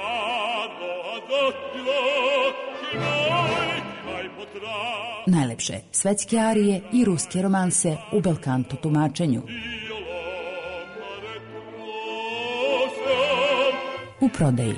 Najlepše svetske arije i ruske romanse u belkanto tumačenju. U prodaji.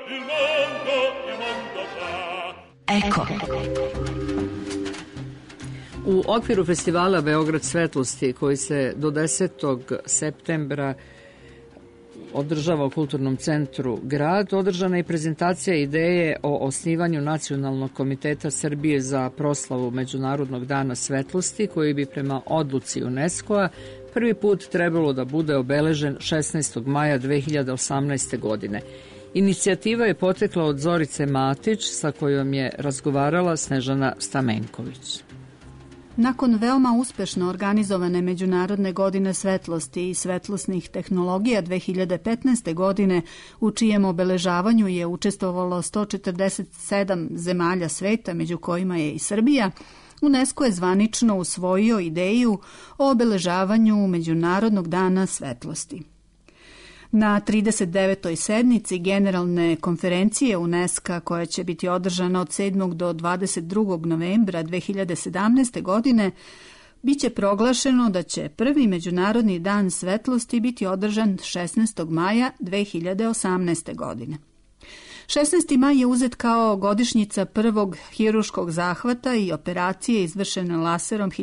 Eko. U okviru festivala Beograd svetlosti, koji se do 10. septembra održava u Kulturnom centru Grad, održana je prezentacija ideje o osnivanju Nacionalnog komiteta Srbije za proslavu Međunarodnog dana svetlosti, koji bi prema odluci UNESCO-a prvi put trebalo da bude obeležen 16. maja 2018. godine. Inicijativa je potekla od Zorice Matić, sa kojom je razgovarala Snežana Stamenković. Nakon veoma uspešno organizovane Međunarodne godine svetlosti i svetlosnih tehnologija 2015. godine, u čijem obeležavanju je učestvovalo 147 zemalja sveta, među kojima je i Srbija, UNESCO je zvanično usvojio ideju o obeležavanju Međunarodnog dana svetlosti. Na 39. sednici Generalne konferencije UNESCO, koja će biti održana od 7. do 22. novembra 2017. godine, biće proglašeno da će prvi Međunarodni dan svetlosti biti održan 16. maja 2018. godine. 16. maj je uzet kao godišnjica prvog hiruškog zahvata i operacije izvršene laserom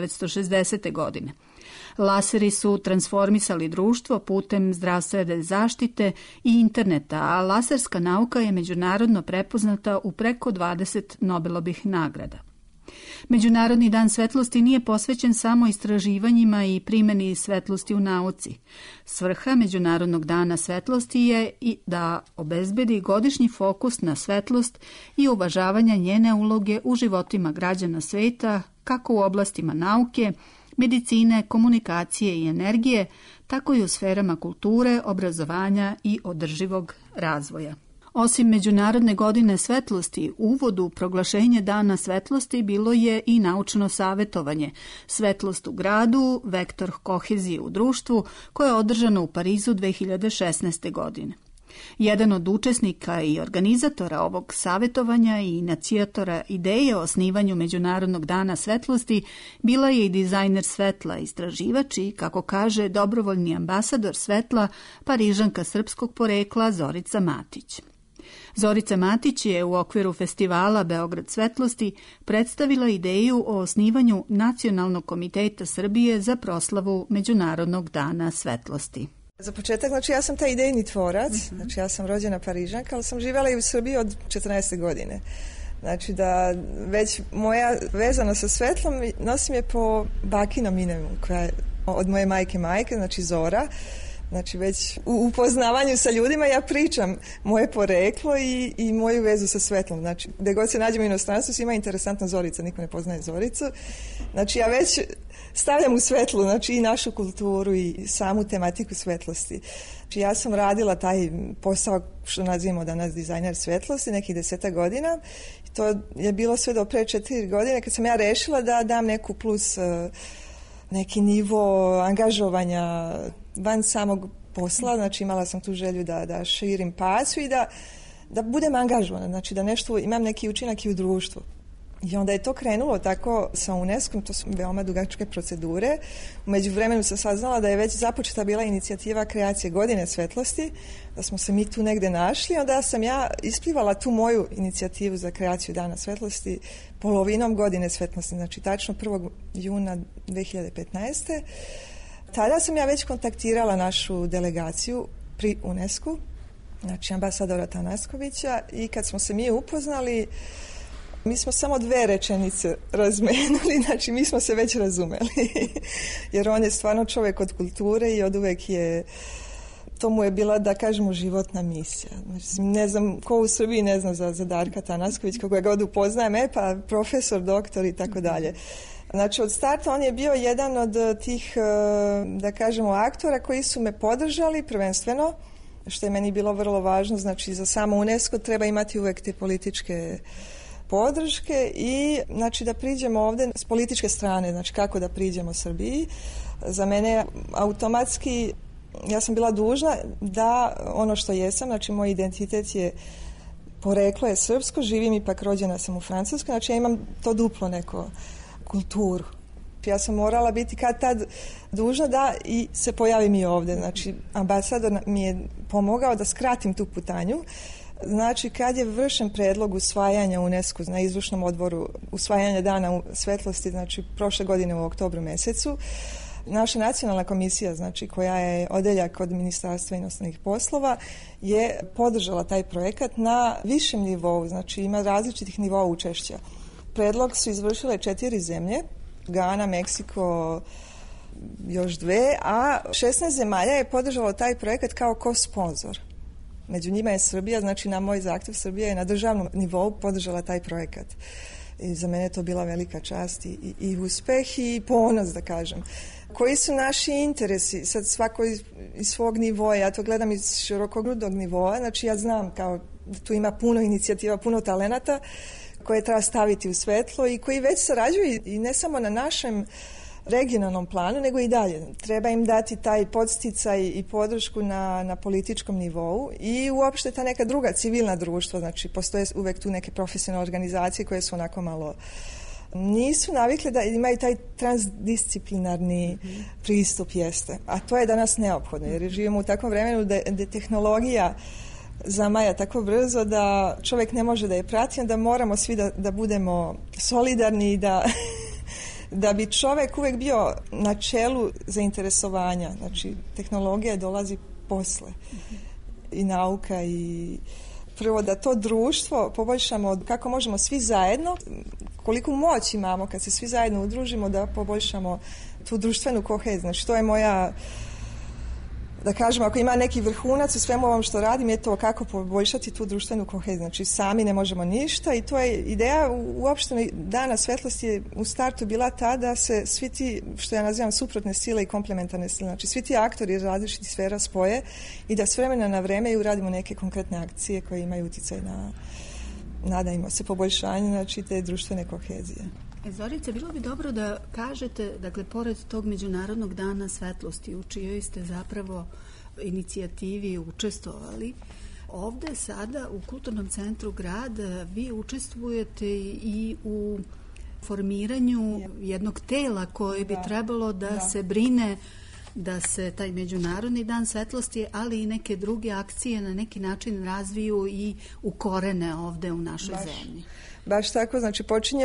1960. godine. Laseri su transformisali društvo putem zdravstvene zaštite i interneta, a laserska nauka je međunarodno prepoznata u preko 20 Nobelovih nagrada. Međunarodni dan svetlosti nije posvećen samo istraživanjima i primjeni svetlosti u nauci. Svrha Međunarodnog dana svetlosti je i da obezbedi godišnji fokus na svetlost i uvažavanja njene uloge u životima građana sveta, kako u oblastima nauke, medicine, komunikacije i energije, tako i u sferama kulture, obrazovanja i održivog razvoja. Osim Međunarodne godine svetlosti, u uvodu proglašenje Dana svetlosti bilo je i naučno savjetovanje Svetlost u gradu, vektor kohezije u društvu, koje je održano u Parizu 2016. godine. Jedan od učesnika i organizatora ovog savjetovanja i inicijatora ideje o osnivanju Međunarodnog dana svetlosti bila je i dizajner svetla, istraživač i, kako kaže, dobrovoljni ambasador svetla, Parižanka srpskog porekla Zorica Matić. Zorica Matić je u okviru festivala Beograd svetlosti predstavila ideju o osnivanju Nacionalnog komiteta Srbije za proslavu Međunarodnog dana svetlosti. Za početak, znači ja sam taj idejni tvorac, znači ja sam rođena Parižanka, ali sam živjela i u Srbiji od 14. godine. Znači da već moja vezana sa svetlom nosim je po bakinom imenu, koja je od moje majke, znači Zora. Znači već u upoznavanju sa ljudima ja pričam moje poreklo i moju vezu sa svetlom. Znači gdje god se nađemo u inostranstvu svima je interesantna Zorica, niko ne poznaje Zoricu. Znači ja već stavljam u svetlu, znači i našu kulturu i samu tematiku svetlosti. Znači ja sam radila taj posao što nazivamo danas dizajner svetlosti nekih 10 godina. I to je bilo sve do pre 4 godine kad sam ja rešila da dam neku plus neki nivo angažovanja van samog posla, znači imala sam tu želju da širim pasiju i da budem angažovana, znači da nešto, imam neki učinak i u društvu. I onda je to krenulo tako sa UNESCO-om, to su veoma dugačke procedure. U međuvremenu sam saznala da je već započeta bila inicijativa kreacije godine svetlosti, da smo se mi tu negde našli, onda sam ja isplivala tu moju inicijativu za kreaciju Dana svetlosti polovinom godine svetlosti, znači tačno 1. juna 2015. Tada sam ja već kontaktirala našu delegaciju pri UNESCO-u, znači ambasadora Tanaskovića, i kad smo se mi upoznali, mi smo samo 2 rečenice razmenuli, znači mi smo se već razumeli, jer on je stvarno čovjek od kulture i od uvek je, to mu je bila, da kažemo, životna misija. Znači, ne znam, ko u Srbiji ne zna za Darka Tanasković, kako ga god upoznajem, pa profesor, doktor i tako dalje. Znači, od starta on je bio jedan od tih, da kažemo, aktora koji su me podržali prvenstveno, što je meni bilo vrlo važno, znači za samo UNESCO treba imati uvek te političke podrške i znači da priđemo ovdje s političke strane, znači kako da priđemo Srbiji. Za mene automatski, ja sam bila dužna da ono što jesam, znači moj identitet je, poreklo je srpsko, živim ipak, rođena sam u Francuskoj, znači ja imam to duplo neko kulturu. Ja sam morala biti kad tad dužna da i se pojavim i ovdje. Znači, ambasador mi je pomogao da skratim tu putanju. Znači, kad je vršen predlog usvajanja UNESCO na izvršnom odboru, usvajanja dana svetlosti, znači prošle godine u oktobru mesecu, naša nacionalna komisija, znači koja je odeljak od Ministarstva inostranih poslova, je podržala taj projekat na višem nivou, znači ima različitih nivoa učešća. Predlog su izvršile 4 zemlje, Gana, Meksiko, još 2, a 16 zemalja je podržalo taj projekat kao ko-sponzor. Među njima je Srbija, znači na moj zahtjev Srbija je na državnom nivou podržala taj projekat. I za mene je to bila velika čast i uspeh i ponos, da kažem. Koji su naši interesi? Sad svako iz svog nivoa, ja to gledam iz širokogrudnog nivoa, znači ja znam kao da tu ima puno inicijativa, puno talenata koje treba staviti u svetlo i koji već sarađuju i ne samo na našem regionalnom planu, nego i dalje. Treba im dati taj podsticaj i podršku na političkom nivou i uopšte ta neka druga civilna društva, znači postoje uvek tu neke profesionalne organizacije koje su onako malo nisu navikle da imaju taj transdisciplinarni pristup, jeste. A to je danas neophodno, jer živimo u takvom vremenu da tehnologija zamaja tako brzo da čovjek ne može da je prati, da moramo svi da budemo solidarni i da bi čovjek uvijek bio na čelu zainteresovanja. Znači, tehnologija dolazi posle i nauka i prvo da to društvo poboljšamo, kako možemo svi zajedno, koliko moć imamo kad se svi zajedno udružimo da poboljšamo tu društvenu koheziju. Znači, to je moja, da kažem, ako ima neki vrhunac u svemu ovom što radim, je to kako poboljšati tu društvenu koheziju. Znači, sami ne možemo ništa i to je ideja uopšte dana svetlosti je u startu bila ta da se svi ti, što ja nazivam suprotne sile i komplementarne sile, znači svi ti aktori iz različitih sfera spoje i da s vremena na vreme i uradimo neke konkretne akcije koje imaju utjecaj na, nadajmo se, poboljšanje, znači, te društvene kohezije. Zorice, bilo bi dobro da kažete, dakle, pored tog Međunarodnog dana svetlosti, u čijoj ste zapravo inicijativi učestvovali, ovde sada u Kulturnom centru Grad vi učestvujete i u formiranju jednog tela koje bi trebalo da se brine da se taj Međunarodni dan svetlosti, ali i neke druge akcije na neki način razviju i ukorene ovde u našoj zemlji. Baš tako, znači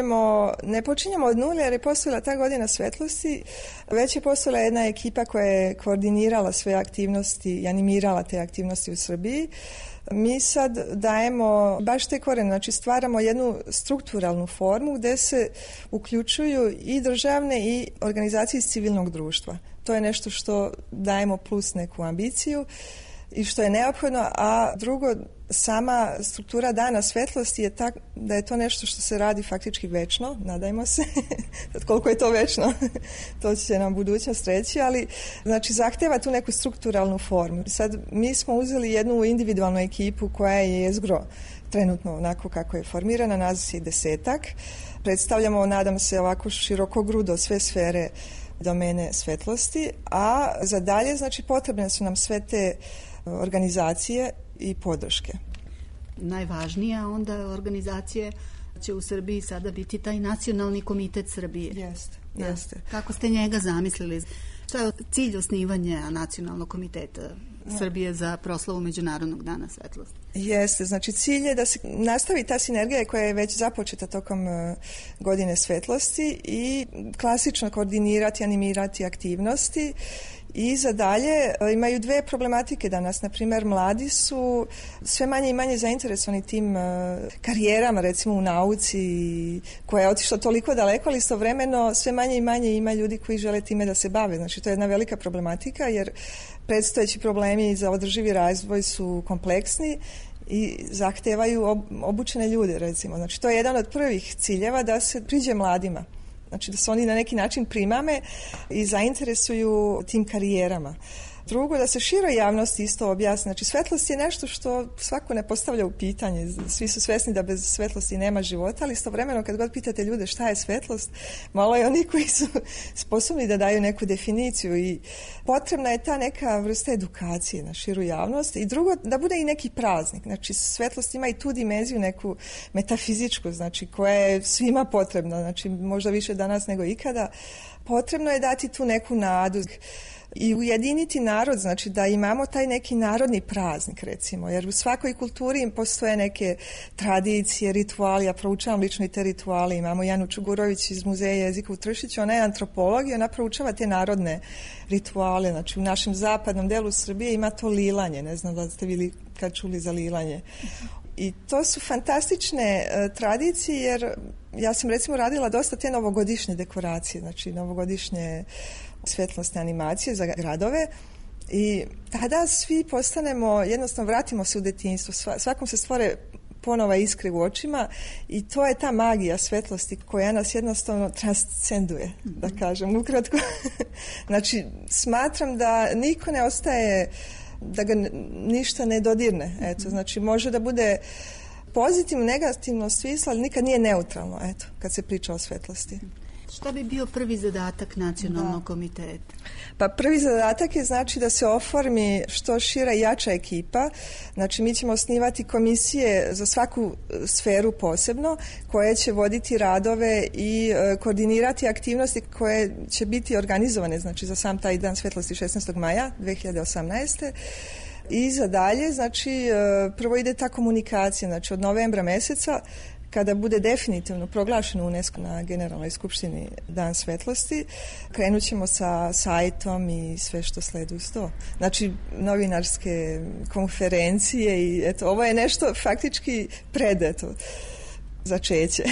ne počinjemo od nule jer je postojala ta godina svetlosti, već je postojala jedna ekipa koja je koordinirala sve aktivnosti i animirala te aktivnosti u Srbiji. Mi sad dajemo baš te korene, znači stvaramo jednu strukturalnu formu gde se uključuju i državne i organizacije iz civilnog društva. To je nešto što dajemo plus neku ambiciju i što je neophodno, a drugo, sama struktura dana svetlosti je tak da je to nešto što se radi faktički večno, nadajmo se, koliko je to večno, to će nam budućnost reći, ali znači zahteva tu neku strukturalnu formu. Sad mi smo uzeli jednu individualnu ekipu koja je jezgro trenutno onako kako je formirana, naziv se 10. Predstavljamo, nadam se, ovako širokogrudo sve sfere domene svetlosti, a za dalje, znači, potrebne su nam sve te organizacije i podrške. Najvažnija onda organizacije će u Srbiji sada biti taj Nacionalni komitet Srbije. Jeste. Kako ste njega zamislili? Šta je cilj osnivanja Nacionalnog komiteta Srbije za proslavu Međunarodnog dana svetlosti? Jeste, znači cilj je da se nastavi ta sinergija koja je već započeta tokom godine svetlosti i klasično koordinirati, animirati aktivnosti. I za dalje imaju dve problematike danas. Na primjer, mladi su sve manje i manje zainteresovani tim karijerama, recimo u nauci, koja je otišla toliko daleko, ali istovremeno sve manje i manje ima ljudi koji žele time da se bave. Znači, to je jedna velika problematika, jer predstojeći problemi za održivi razvoj su kompleksni i zahtevaju obučene ljude, recimo. Znači, to je jedan od prvih ciljeva da se priđe mladima. Znači da se oni na neki način primame i zainteresuju tim karijerama. Drugo, da se široj javnosti isto objasni. Znači, svetlost je nešto što svako ne postavlja u pitanje. Svi su svesni da bez svetlosti nema života, ali istovremeno kad god pitate ljude šta je svetlost, malo je oni koji su sposobni da daju neku definiciju i potrebna je ta neka vrsta edukacije na širu javnost. I drugo, da bude i neki praznik. Znači, svetlost ima i tu dimenziju neku metafizičku, znači, koja je svima potrebna. Znači, možda više danas nego ikada. Potrebno je dati tu neku nadu. i ujediniti narod, znači da imamo taj neki narodni praznik, recimo, jer u svakoj kulturi im postoje neke tradicije, rituali, ja proučavam lično i te rituale, imamo Janu Čugurović iz Muzeja jezika u Tršiću, ona je antropolog i ona proučava te narodne rituale, znači u našem zapadnom delu Srbije ima to lilanje, ne znam da ste bili kad čuli za lilanje. I to su fantastične tradicije, jer ja sam recimo radila dosta te novogodišnje dekoracije, znači novogodišnje svetlosne animacije za gradove i tada svi postanemo, jednostavno vratimo se u detinjstvo, svakom se stvore ponova iskre u očima i to je ta magija svetlosti koja nas jednostavno transcenduje, da kažem ukratko. Znači, smatram da niko ne ostaje, da ga ništa ne dodirne. Eto, znači, može da bude pozitivno, negativno smisla, ali nikad nije neutralno, eto, kad se priča o svetlosti. Šta bi bio prvi zadatak nacionalnog komiteta? Pa prvi zadatak je znači da se oformi što šira i jača ekipa. Znači mi ćemo osnivati komisije za svaku sferu posebno koje će voditi radove i koordinirati aktivnosti koje će biti organizovane znači za sam taj dan svetlosti 16. maja 2018. I za dalje, znači prvo ide ta komunikacija, znači od novembra meseca kada bude definitivno proglašen UNESCO na Generalnoj skupštini Dan svetlosti, krenut ćemo sa sajtom i sve što sledi uz to. Znači, novinarske konferencije i eto, ovo je nešto faktički predeto začeće.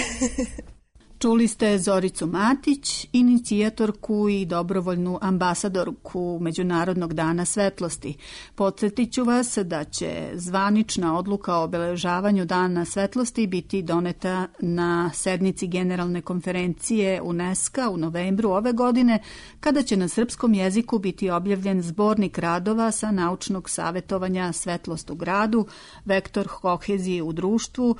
Čuli ste Zoricu Matić, inicijatorku i dobrovoljnu ambasadorku Međunarodnog dana svetlosti. Podsjetit ću vas da će zvanična odluka o obeležavanju Dana svetlosti biti doneta na sednici Generalne konferencije UNESCO u novembru ove godine, kada će na srpskom jeziku biti objavljen zbornik radova sa naučnog savjetovanja Svetlost u gradu, vektor kohezije u društvu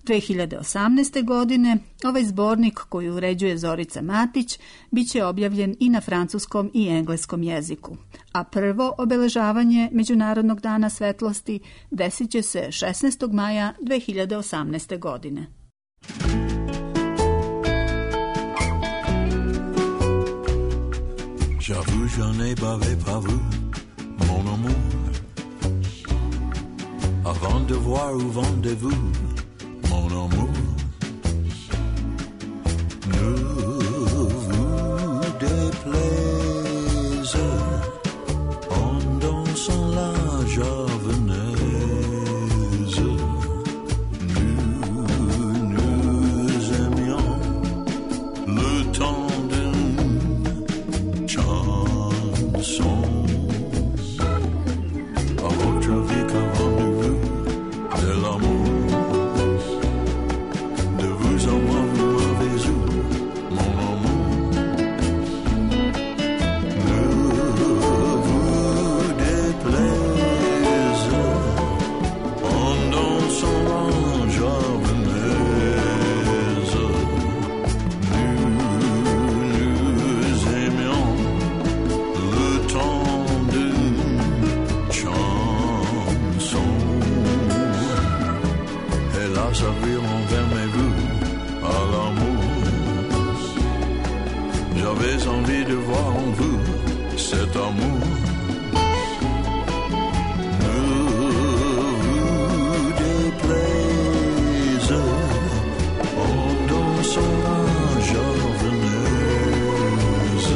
2018. godine. Ovaj zbornik koji uređuje Zorica Matić bit će objavljen i na francuskom i engleskom jeziku. A prvo obeležavanje Međunarodnog dana svetlosti desit će se 16. maja 2018. godine. J'avoue, je n'ai bavé pas vous, mon amour. Avant de voir où vendez-vous, mon amour. Ne vous déplaise en dansant la javanaise. Nous aimions le temps d'une chanson. À votre vie qu'avant de vous, de l'amour. De vous en moi, vous m'avez eu, mon amour. Ne vous déplaise en dansant la javanaise. Nous aimions le temps d'une chanson. Hélas, avril envers mes vues à l'amour. J'avais envie de voir en vous cet amour. Ne vous déplaise en dansant la javanaise.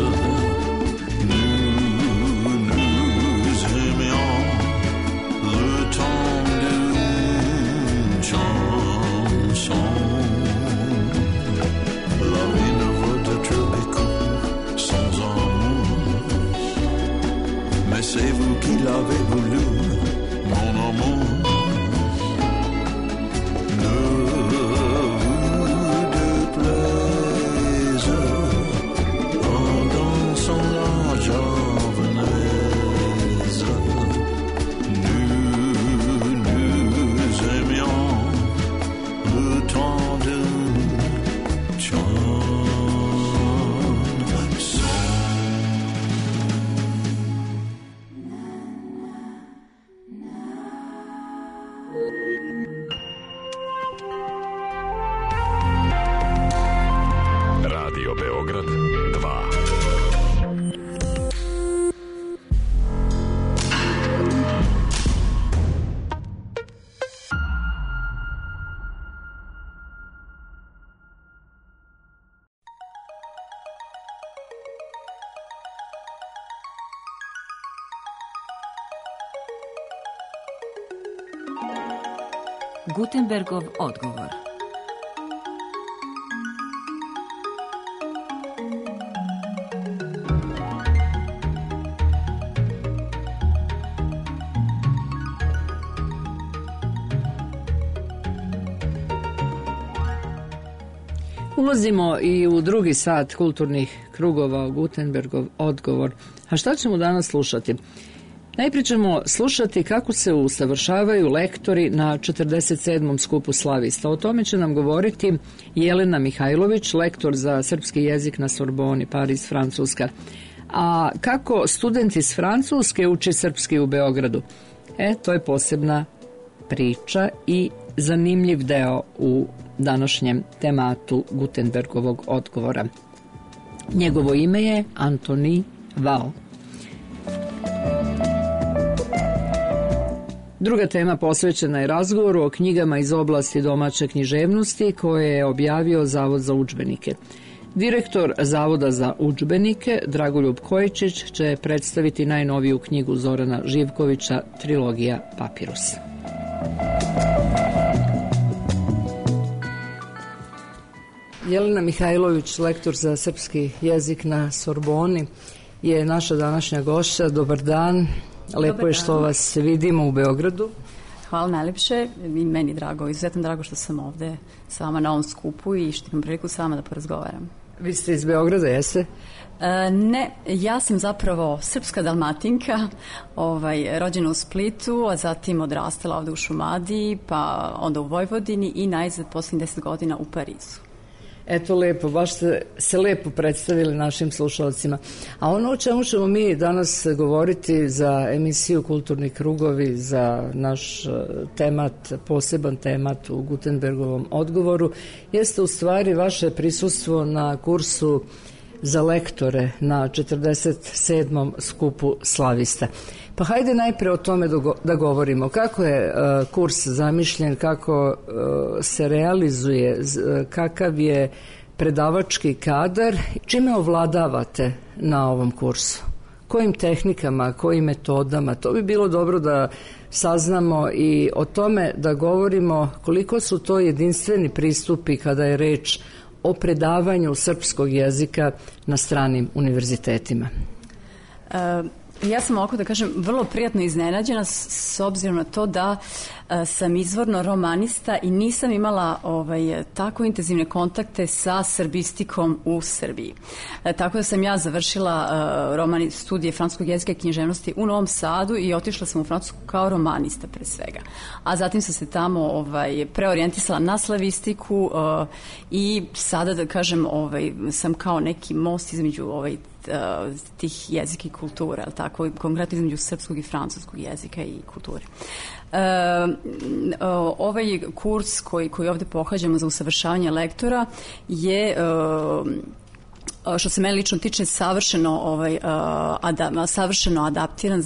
Nous aimions le temps d'une chanson. La vie ne vaut être beaucoup sans amour. Gutenbergov odgovor. Ulazimo i u drugi sat kulturnih krugova, Gutenbergov odgovor. A šta ćemo danas slušati? Najprije ćemo slušati kako se usavršavaju lektori na 47. skupu slavista. O tome će nam govoriti Jelena Mihajlović, lektor za srpski jezik na Sorboni, Pariz, Francuska. A kako student iz Francuske uči srpski u Beogradu? To je posebna priča i zanimljiv deo u današnjem tematu Gutenbergovog odgovora. Njegovo ime je Antoni Val. Druga tema posvećena je razgovoru o knjigama iz oblasti domaće književnosti koje je objavio Zavod za udžbenike. Direktor Zavoda za udžbenike Dragoljub Kojičić će predstaviti najnoviju knjigu Zorana Živkovića, Trilogija Papirus. Jelena Mihajlović, lektor za srpski jezik na Sorboni, je naša današnja gošća. Dobar dan. Lepo je što vas vidimo u Beogradu. Hvala najlepše i meni drago, izuzetno drago što sam ovde s vama na ovom skupu i što imam priliku s vama da porazgovaram. Vi ste iz Beograda, jeste? Ne, ja sam zapravo srpska Dalmatinka, rođena u Splitu, a zatim odrastala ovde u Šumadiji, pa onda u Vojvodini i najzad posljednjih 10 godina u Parizu. Eto lepo, baš ste se lepo predstavili našim slušalcima. A ono o čemu ćemo mi danas govoriti za emisiju Kulturni krugovi, za naš temat, poseban temat u Gutenbergovom odgovoru, jeste u stvari vaše prisustvo na kursu za lektore na 47. skupu slavista. Pa hajde najpre o tome da govorimo. Kako je kurs zamišljen, kako se realizuje, kakav je predavački kadar, čime ovladavate na ovom kursu? Kojim tehnikama, kojim metodama? To bi bilo dobro da saznamo i o tome da govorimo koliko su to jedinstveni pristupi kada je reč o predavanju srpskog jezika na stranim univerzitetima. Ja sam, ovako da kažem, vrlo prijatno iznenađena s obzirom na to da sam izvorno romanista i nisam imala tako intenzivne kontakte sa srbistikom u Srbiji. Tako da sam ja završila studije francuskog jezika i književnosti u Novom Sadu i otišla sam u Francusku kao romanista pre svega. A zatim sam se tamo preorijentisala na slavistiku i sada da kažem sam kao neki most između tih jezika i kultura, tako, konkretno između srpskog i francuskog jezika i kulture. Ovaj kurs koji ovde pohađamo za usavršavanje lektora je, što se meni lično tiče, savršeno adaptiran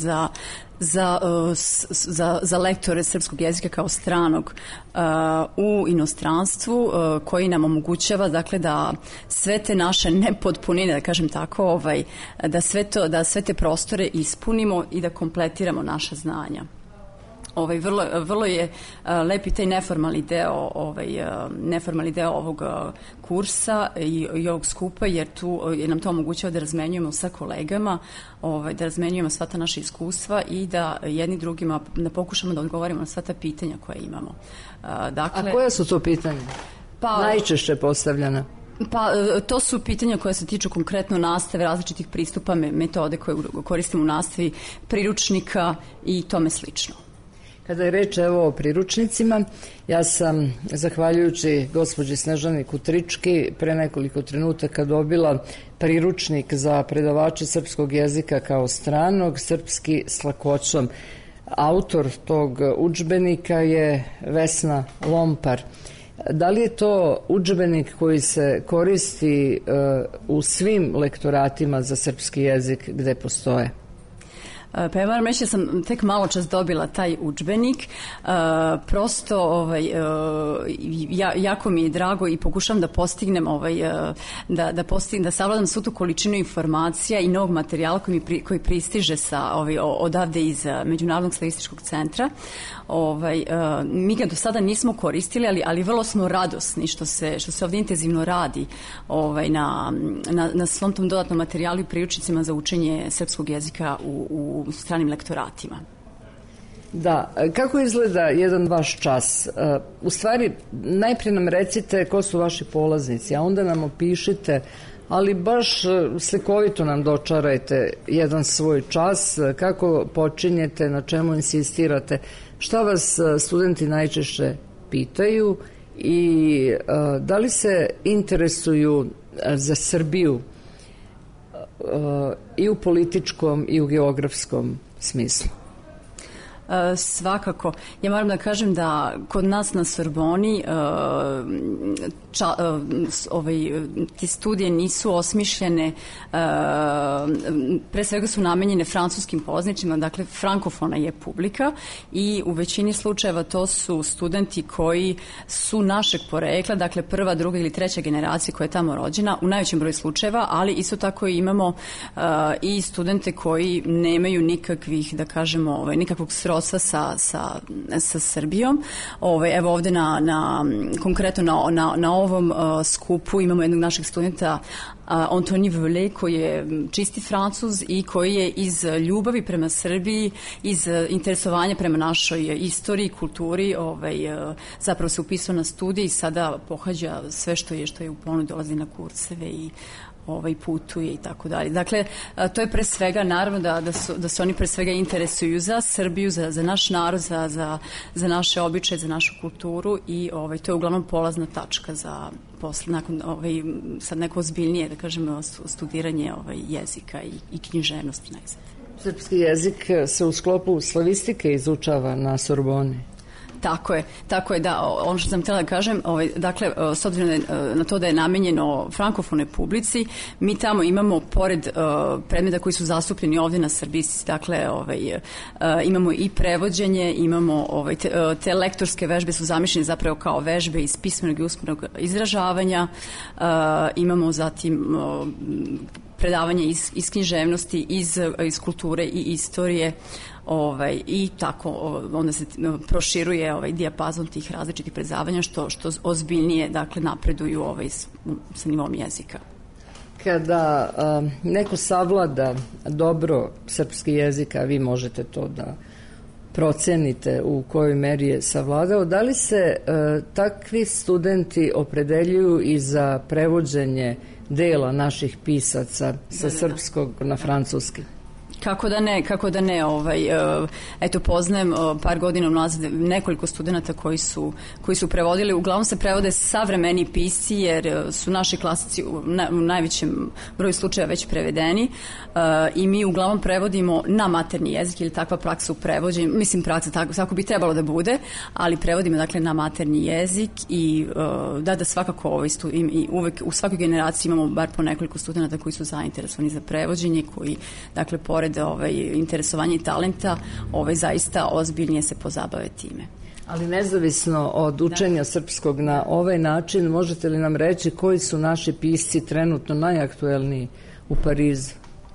za lektore srpskog jezika kao stranog u inostranstvu, koji nam omogućava, dakle, da sve te naše nepotpunine, da kažem tako, da sve te prostore ispunimo i da kompletiramo naša znanja. Vrlo je lep i taj neformalni deo ovog kursa i ovog skupa, jer nam to omogućava da razmenjujemo sa kolegama, da razmenjujemo sva ta naša iskustva i da jedni drugima da pokušamo da odgovorimo na sva ta pitanja koje imamo. Dakle, a koja su to pitanja? Najčešće postavljena? Pa to su pitanja koja se tiču konkretno nastave, različitih pristupa, metode koje koristimo u nastavi, priručnika i tome slično. Kada je reč o priručnicima, ja sam, zahvaljujući gospođi Snežani Kutrički, pre nekoliko trenutaka dobila priručnik za predavače srpskog jezika kao stranog, srpski s lakoćom. Autor tog udžbenika je Vesna Lompar. Da li je to udžbenik koji se koristi u svim lektoratima za srpski jezik gde postoje? Pa ja moram reći da sam tek malo čas dobila taj udžbenik, prosto jako mi je drago i pokušam da postignem da savladam svu tu količinu informacija i novog materijala koji pristiže odavde iz Međunarodnog slavističkog centra. Mi ga do sada nismo koristili, ali vrlo smo radosni što se ovdje intenzivno radi na svom tom dodatnom materijalu i priručnicima za učenje srpskog jezika u stranim lektoratima. Da, kako izgleda jedan vaš čas? U stvari, najprije nam recite ko su vaši polaznici, a onda nam opišite, ali baš slikovito nam dočarajte jedan svoj čas, kako počinjete, na čemu insistirate, šta vas studenti najčešće pitaju i da li se interesuju za Srbiju i u političkom i u geografskom smislu? Svakako. Ja moram da kažem da kod nas na Sorboni te studije nisu osmišljene, pre svega su namenjene francuskim polaznicima, dakle frankofona je publika i u većini slučajeva to su studenti koji su našeg porekla, dakle prva, druga ili treća generacija koja je tamo rođena, u najvećem broju slučajeva, ali isto tako imamo i studente koji nemaju nikakvih, da kažemo, nikakvog srodstva sa Srbijom. Evo ovde konkretno na ovom skupu imamo jednog našeg studenta Antoni Vele, koji je čisti Francuz i koji je iz ljubavi prema Srbiji, iz interesovanja prema našoj istoriji, kulturi, zapravo se upisao na studije i sada pohađa sve što je u ponudi, dolazi na kurseve i putuje i tako dalje. Dakle, to je pre svega, naravno da se oni pre svega interesuju za Srbiju, za naš narod, za naše običaje, za našu kulturu i to je uglavnom polazna tačka za posle, nakon sad neko ozbiljnije, da kažemo, studiranje jezika i književnosti najzad. Srpski jezik se u sklopu slavistike izučava na Sorboni. Tako je, da, ono što sam htjela da kažem, dakle, s obzirom na to da je namenjeno frankofonoj publici, mi tamo imamo, pored predmeta koji su zastupljeni ovdje na srbistici, dakle, imamo i prevođenje, imamo te lektorske vežbe su zamišljene zapravo kao vežbe iz pismenog i usmenog izražavanja, imamo zatim predavanje iz književnosti, iz kulture i istorije, i tako onda se proširuje dijapazon tih različitih predavanja što ozbiljnije, dakle, napreduju sa nivom jezika. Kada neko savlada dobro srpski jezik, a vi možete to da procenite u kojoj meri je savladao, da li se takvi studenti opredeljuju i za prevođenje dela naših pisaca sa srpskog na francuski? Kako da ne, eto, poznajem par godina unazad nekoliko studenata koji su prevodili, uglavnom se prevode savremeni pisci jer su naši klasici u najvećem broju slučaja već prevedeni i mi uglavnom prevodimo na maternji jezik ili takva praksa u prevođenju, mislim praksa tako bi trebalo da bude, ali prevodimo dakle na maternji jezik i da svakako uvek u svakoj generaciji imamo bar po nekoliko studenata koji su zainteresovani za prevođenje, koji dakle pored interesovanja i talenta zaista ozbiljnije se pozabave time. Ali nezavisno od učenja srpskog na ovaj način, možete li nam reći koji su naši pisci trenutno najaktuelniji u Parizu?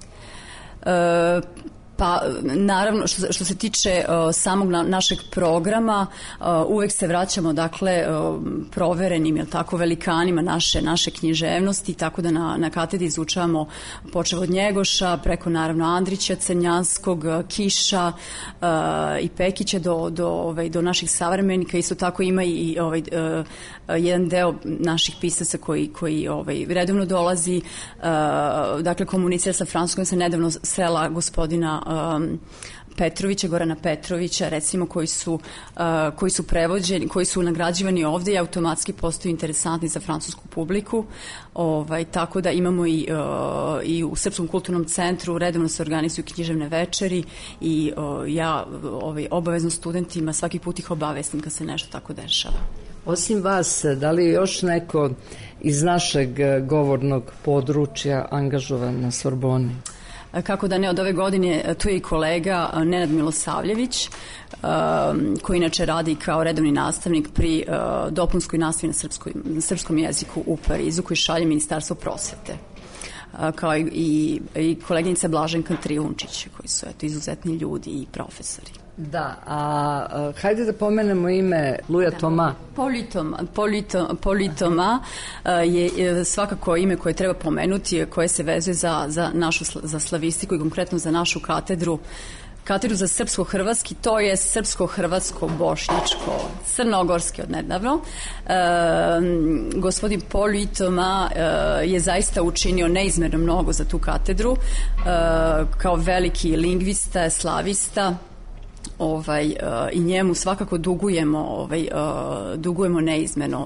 Pa, naravno, što se tiče samog našeg programa, uvek se vraćamo, dakle, proverenim, velikanima naše književnosti, tako da na katedri izučavamo počev od Njegoša, preko, naravno, Andrića, Crnjanskog, Kiša i Pekića do naših savremenika. Isto tako ima i jedan deo naših pisaca koji redovno dolazi, dakle, komunicira sa Francuskom. Se nedavno srela gospodina Petrovića, Gorana Petrovića, recimo, koji su prevođeni, koji su nagrađivani ovdje i automatski postaju interesantni za francusku publiku. Tako da imamo i u Srpskom kulturnom centru redovno se organizuju književne večeri i ja obavezno studentima svaki put ih obavestim kad se nešto tako dešava. Osim vas, da li je još neko iz našeg govornog područja angažovan na Sorboni? Kako da ne, od ove godine tu je i kolega Nenad Milosavljević, koji inače radi kao redovni nastavnik pri dopunskoj nastavi na srpskom jeziku u Parizu, koji šalje Ministarstvo prosvete, kao i koleginica Blaženka Trijunčić, koji su izuzetni ljudi i profesori. Da, a hajde da pomenemo ime Luja Toma. Politoma je svakako ime koje treba pomenuti, koje se vezuje za slavistiku i konkretno za našu katedru za srpsko-hrvatski, to je srpsko-hrvatsko-bošnjačko, crnogorski odnedavno. Gospodin Politoma je zaista učinio neizmerno mnogo za tu katedru, kao veliki lingvista, slavista, i njemu svakako dugujemo neizmjerno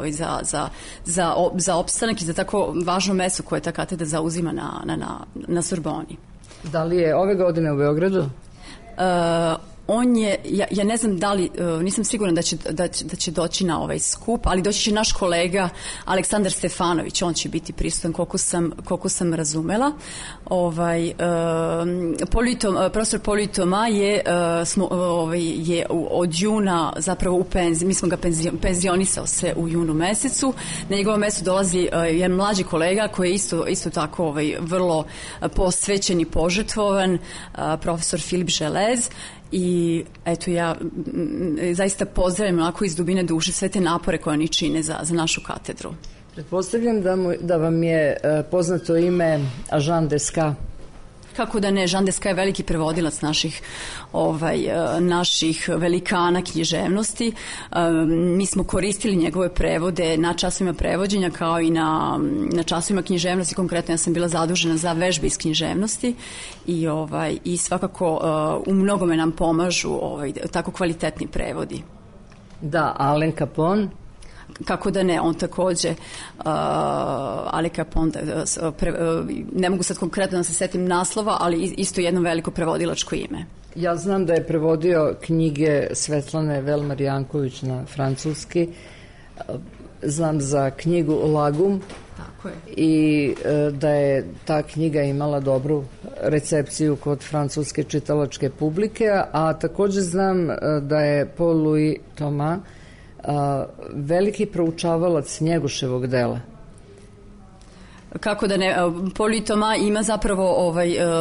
za opstanak i za tako važno mesto koje ta katedra zauzima na Sorboni. Da li je ove godine u Beogradu? On je, ja ne znam da li, nisam sigurna da će doći na ovaj skup, ali doći će naš kolega Aleksandar Stefanović, on će biti prisutan koliko sam razumela. Profesor Politoma je od juna zapravo u penziji, mi smo ga penzionisao se u junu mesecu. Na njegovo mesto dolazi jedan mlađi kolega koji je isto tako vrlo posvećen i požrtvovan, profesor Filip Želez. I eto, ja zaista pozdravljam onako iz dubine duše sve te napore koje oni čine za našu katedru. Pretpostavljam da vam je poznato ime Jean Desca. Kako da ne, Jean Desca je veliki prevodilac naših velikana književnosti. Mi smo koristili njegove prevode na časovima prevođenja kao i na časovima književnosti. Konkretno ja sam bila zadužena za vežbe iz književnosti i svakako u mnogome nam pomažu tako kvalitetni prevodi. Da, Alen Capone? Kako da ne, on takođe, Alen Capone, ne mogu sad konkretno da se setim naslova, ali isto jedno veliko prevodilačko ime. Ja znam da je prevodio knjige Svetlane Velmar Janković na francuski, znam za knjigu Lagum. Tako je. I da je ta knjiga imala dobru recepciju kod francuske čitalačke publike, a takođe znam da je Paul-Louis Thomas veliki proučavalac Njegoševog dela. Kako da ne, Politoma ima zapravo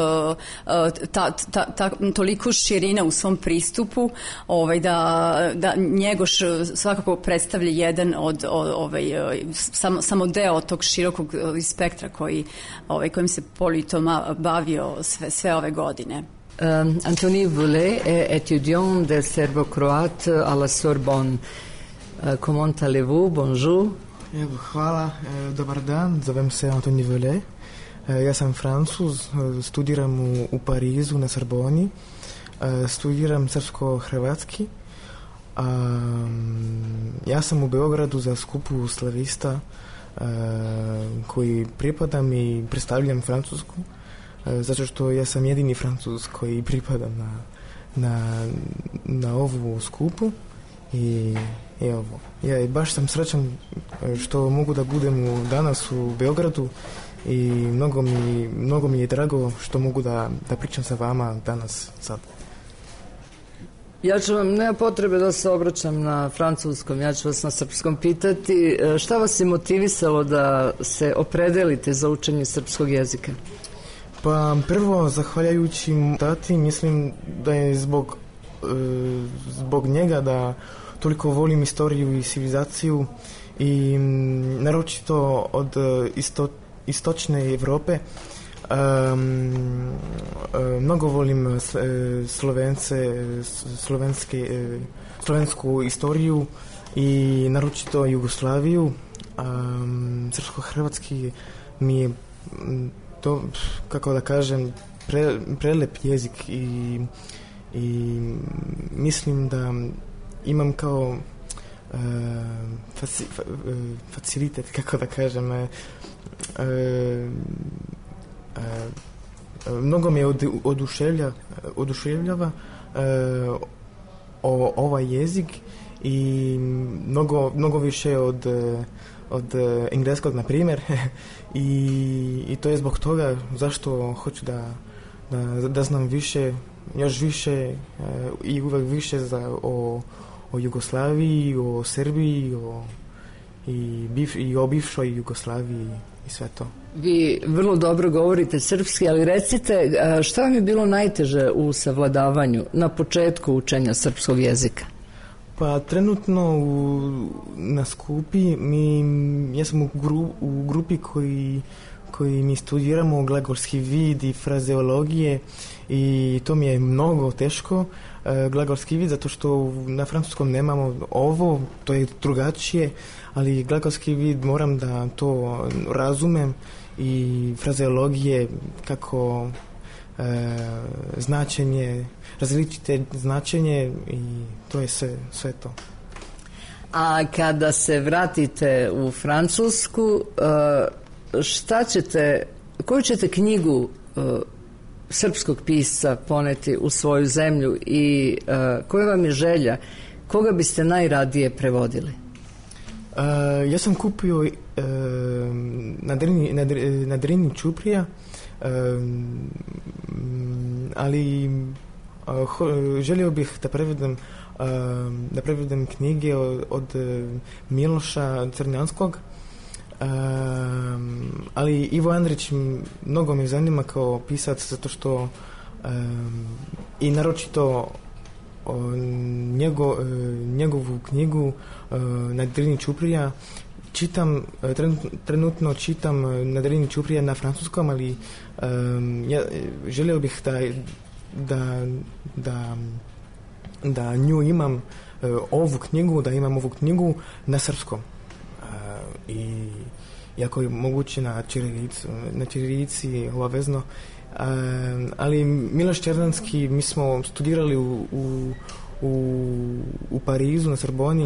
toliko širina u svom pristupu da Njegoš svakako predstavlja jedan od samo deo tog širokog spektra kojim se Politoma bavio sve ove godine. Anthony Voulet est étudiant de serbo-croate à la Sorbonne. Comment allez-vous? Bonjour. Hvala, dobar dan, zovem se Anthony Voulet. Ja sam Francuz, studiram u Parizu na Sorboni, studiram srpsko-hrvatski. Ja sam u Beogradu za skupu slavista koji pripadam i predstavljam Francusku, zato što ja sam jedini Francuz koji pripadam na ovu skupu i evo, ja baš sam srećan što mogu da budem danas u Beogradu i mnogo mi je drago što mogu da pričam sa vama danas sad. Ja ću vam, nema potrebe da se obraćam na francuskom, ja ću vas na srpskom pitati. Šta vas je motivisalo da se opredelite za učenje srpskog jezika? Pa prvo, zahvaljujući tati, mislim da je zbog njega da toliko volim istoriju i civilizaciju i naročito od istočne Evrope. Mnogo volim slovensku istoriju i naročito Jugoslaviju. Srpsko-hrvatski mi je to, kako da kažem, prelep jezik i mislim da imam kao facilitet, kako da kažem, mnogo me oduševljava ovaj jezik i mnogo više od engleskog, na primjer, i to je zbog toga zašto hoću da znam više, još više i uvek više o Jugoslaviji, o Srbiji, i o bivšoj Jugoslaviji i sve to. Vi vrlo dobro govorite srpski, ali recite šta vam je bilo najteže u savladavanju na početku učenja srpskog jezika? Pa trenutno na skupi ja sam u grupi koji mi studiramo glagolski vid i frazeologije i to mi je mnogo teško glagolski vid zato što na francuskom nemamo ovo, to je drugačije, ali glagolski vid moram da to razumem i frazeologije kako značenje, različite značenje i to je sve to. A kada se vratite u Francusku, koju ćete knjigu srpskog pisca poneti u svoju zemlju i koja vam je želja, koga biste najradije prevodili? Ja sam kupio na Drini Čuprija, ali želio bih da prevedem knjige od Miloša Crnjanskog, ali Ivo Andrić mnogo me zanima kao pisac zato što i naročito njegovu knjigu na Drini Čuprija trenutno čitam na Drini Čuprija na francuskom, ali ja želio bih da nju imam ovu knjigu na srpskom i jako je moguće na ćirilici obavezno, ali Miloš Čerdanski, mi smo studirali u Parizu na Sorboni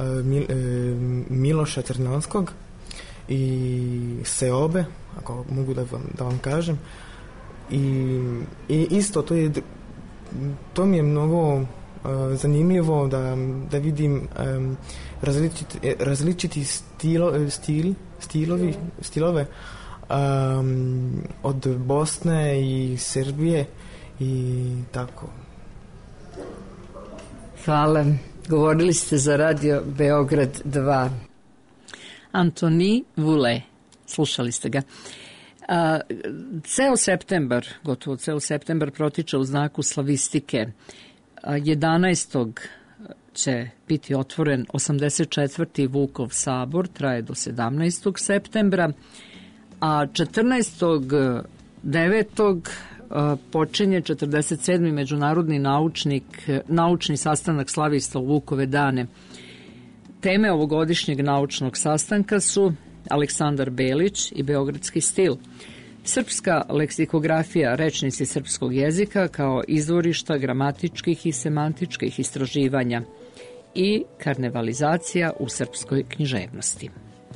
Miloša Crnjanskog i Seobe, ako mogu da vam kažem, i isto to mi je mnogo zanimljivo da vidim različiti stilove od Bosne i Srbije i tako. Hvala. Govorili ste za Radio Beograd 2. Antoni Vule, slušali ste ga. Gotovo ceo septembar protiče u znaku slavistike. 11. će biti otvoren 84. Vukov sabor, traje do 17. septembra, a 14.9. počinje 47. međunarodni naučni sastanak slavista u Vukove dane. Teme ovogodišnjeg naučnog sastanka su Aleksandar Belić i beogradski stil, srpska leksikografija, rečnici srpskog jezika kao izvorišta gramatičkih i semantičkih istraživanja i karnevalizacija u srpskoj književnosti.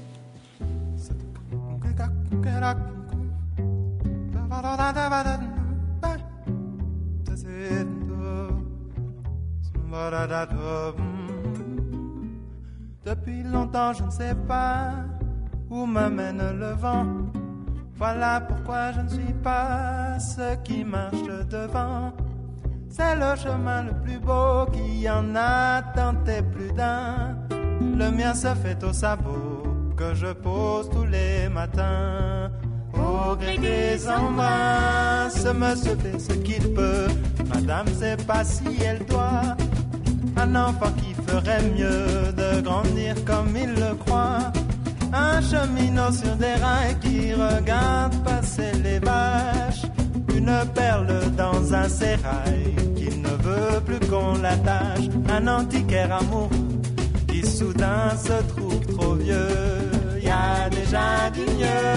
Depuis longtemps je ne sais pas où me mène le vent. Voilà pourquoi je ne suis pas ce qui marche devant. C'est le chemin le plus beau qui en a tenté plus d'un. Le mien se fait au sabot que je pose tous les matins. Au gré des embruns, ce monsieur fait ce qu'il peut. Madame sait pas si elle doit. Un enfant qui ferait mieux de grandir comme il le croit. Un cheminot sur des rails qui regarde passer les vaches. Une perle dans un sérail qui ne veut plus qu'on l'attache. Un antiquaire amoureux qui soudain se trouve trop vieux. Y a déjà du mieux,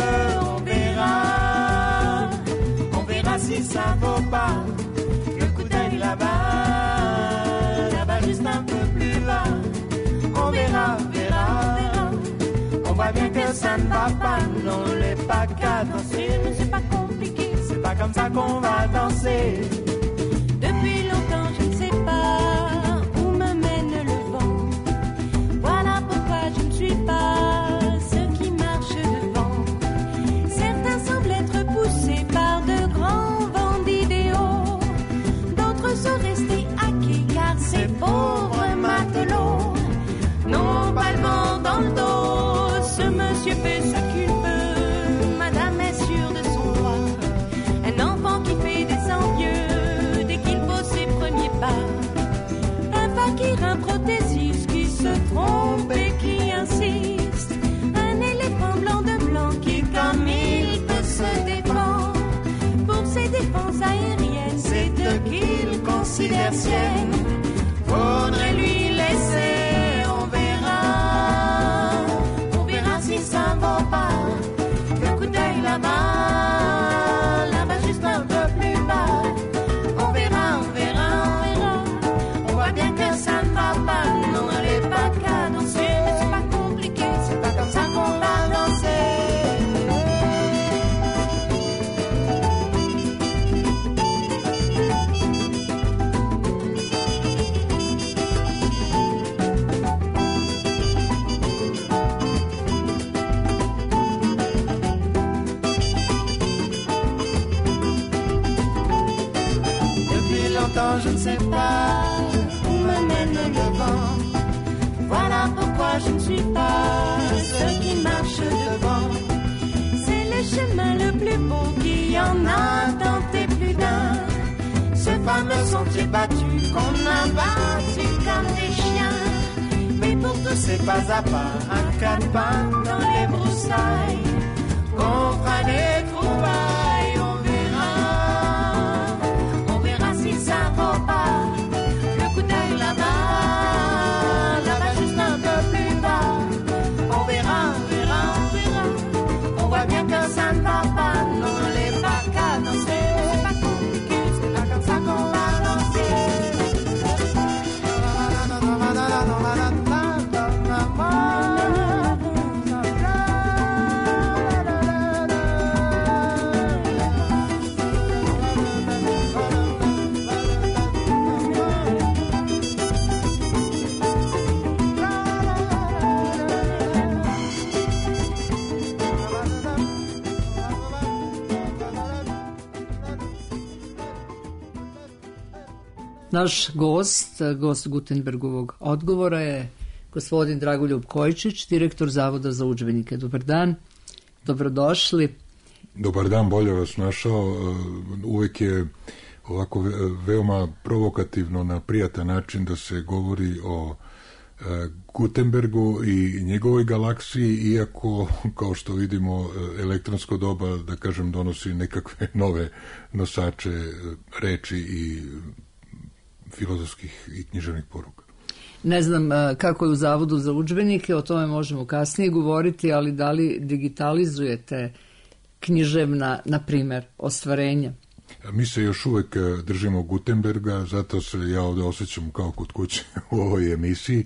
on verra si ça vaut pas le coup d'œil là-bas, juste un peu plus bas. On verra. On voit bien que ça ne va pas, non, les pas qu'à danser, mais c'est pas compliqué, c'est pas comme ça qu'on va danser. Depuis longtemps je ne sais pas où me mène le vent. Voilà pourquoi je ne suis pas ce qui marche devant. Certains semblent être poussés par de grands vents d'idées. considère sienne. Faudrait lui laisser, on verra si ça vaut pas. Le coup d'œil là-bas juste un peu plus bas. On verra, on voit bien que ça ne va pas. Non, elle est pas cadencée, mais c'est pas compliqué, c'est pas comme ça qu'on va danser. Je ne sais pas où me mène le vent. Voilà pourquoi je ne suis pas ceux qui marchent devant. C'est le chemin le plus beau qu'il y en a tenté plus d'un. Ce fameux sentier battu qu'on a battu comme des chiens. Mais pour tous ces pas à pas, à quatre pas dans les broussailles, on fera des trouvailles, on verra si ça vaut pas. Le coup d'œil là-bas juste un peu plus bas. On verra, on voit bien que ça ne va pas. Non, les pas cadencés, c'est pas compliqué, c'est pas comme ça qu'on va danser. Naš gost Gutenbergovog odgovora je gospodin Dragoljub Kojičić, direktor Zavoda za udžbenike. Dobar dan, dobrodošli. Dobar dan, bolje vas našao. Uvek je ovako veoma provokativno na prijatan način da se govori o Gutenbergu i njegovoj galaksiji, iako, kao što vidimo, elektronsko doba, da kažem, donosi nekakve nove nosače reči i filozofskih i književnih poruka. Ne znam kako je u Zavodu za udžbenike, o tome možemo kasnije govoriti, ali da li digitalizujete književna, na primer, ostvarenja? Mi se još uvek držimo Gutenberga, zato se ja ovde osjećam kao kod kuće u ovoj emisiji.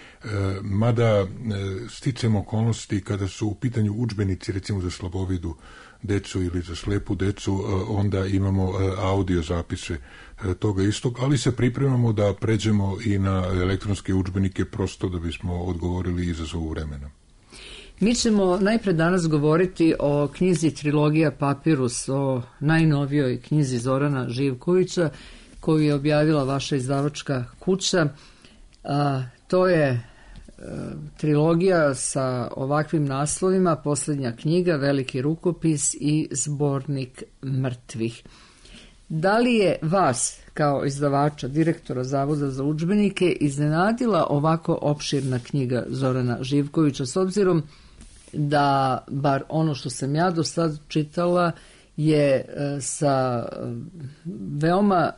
Mada sticam okolnosti kada su u pitanju udžbenici, recimo za slabovidu decu ili za slepu decu, onda imamo audio zapise toga istog, ali se pripremamo da pređemo i na elektronske udžbenike prosto da bismo odgovorili izazovu vremena. Mi ćemo najpre danas govoriti o knjizi Trilogija Papirus, o najnovijoj knjizi Zorana Živkovića, koju je objavila vaša izdavačka kuća. To je trilogija sa ovakvim naslovima: Posljednja knjiga, Veliki rukopis i Zbornik mrtvih. Da li je vas, kao izdavača, direktora Zavoda za udžbenike, iznenadila ovako opširna knjiga Zorana Živkovića, s obzirom da, bar ono što sam ja do sad čitala, je sa veoma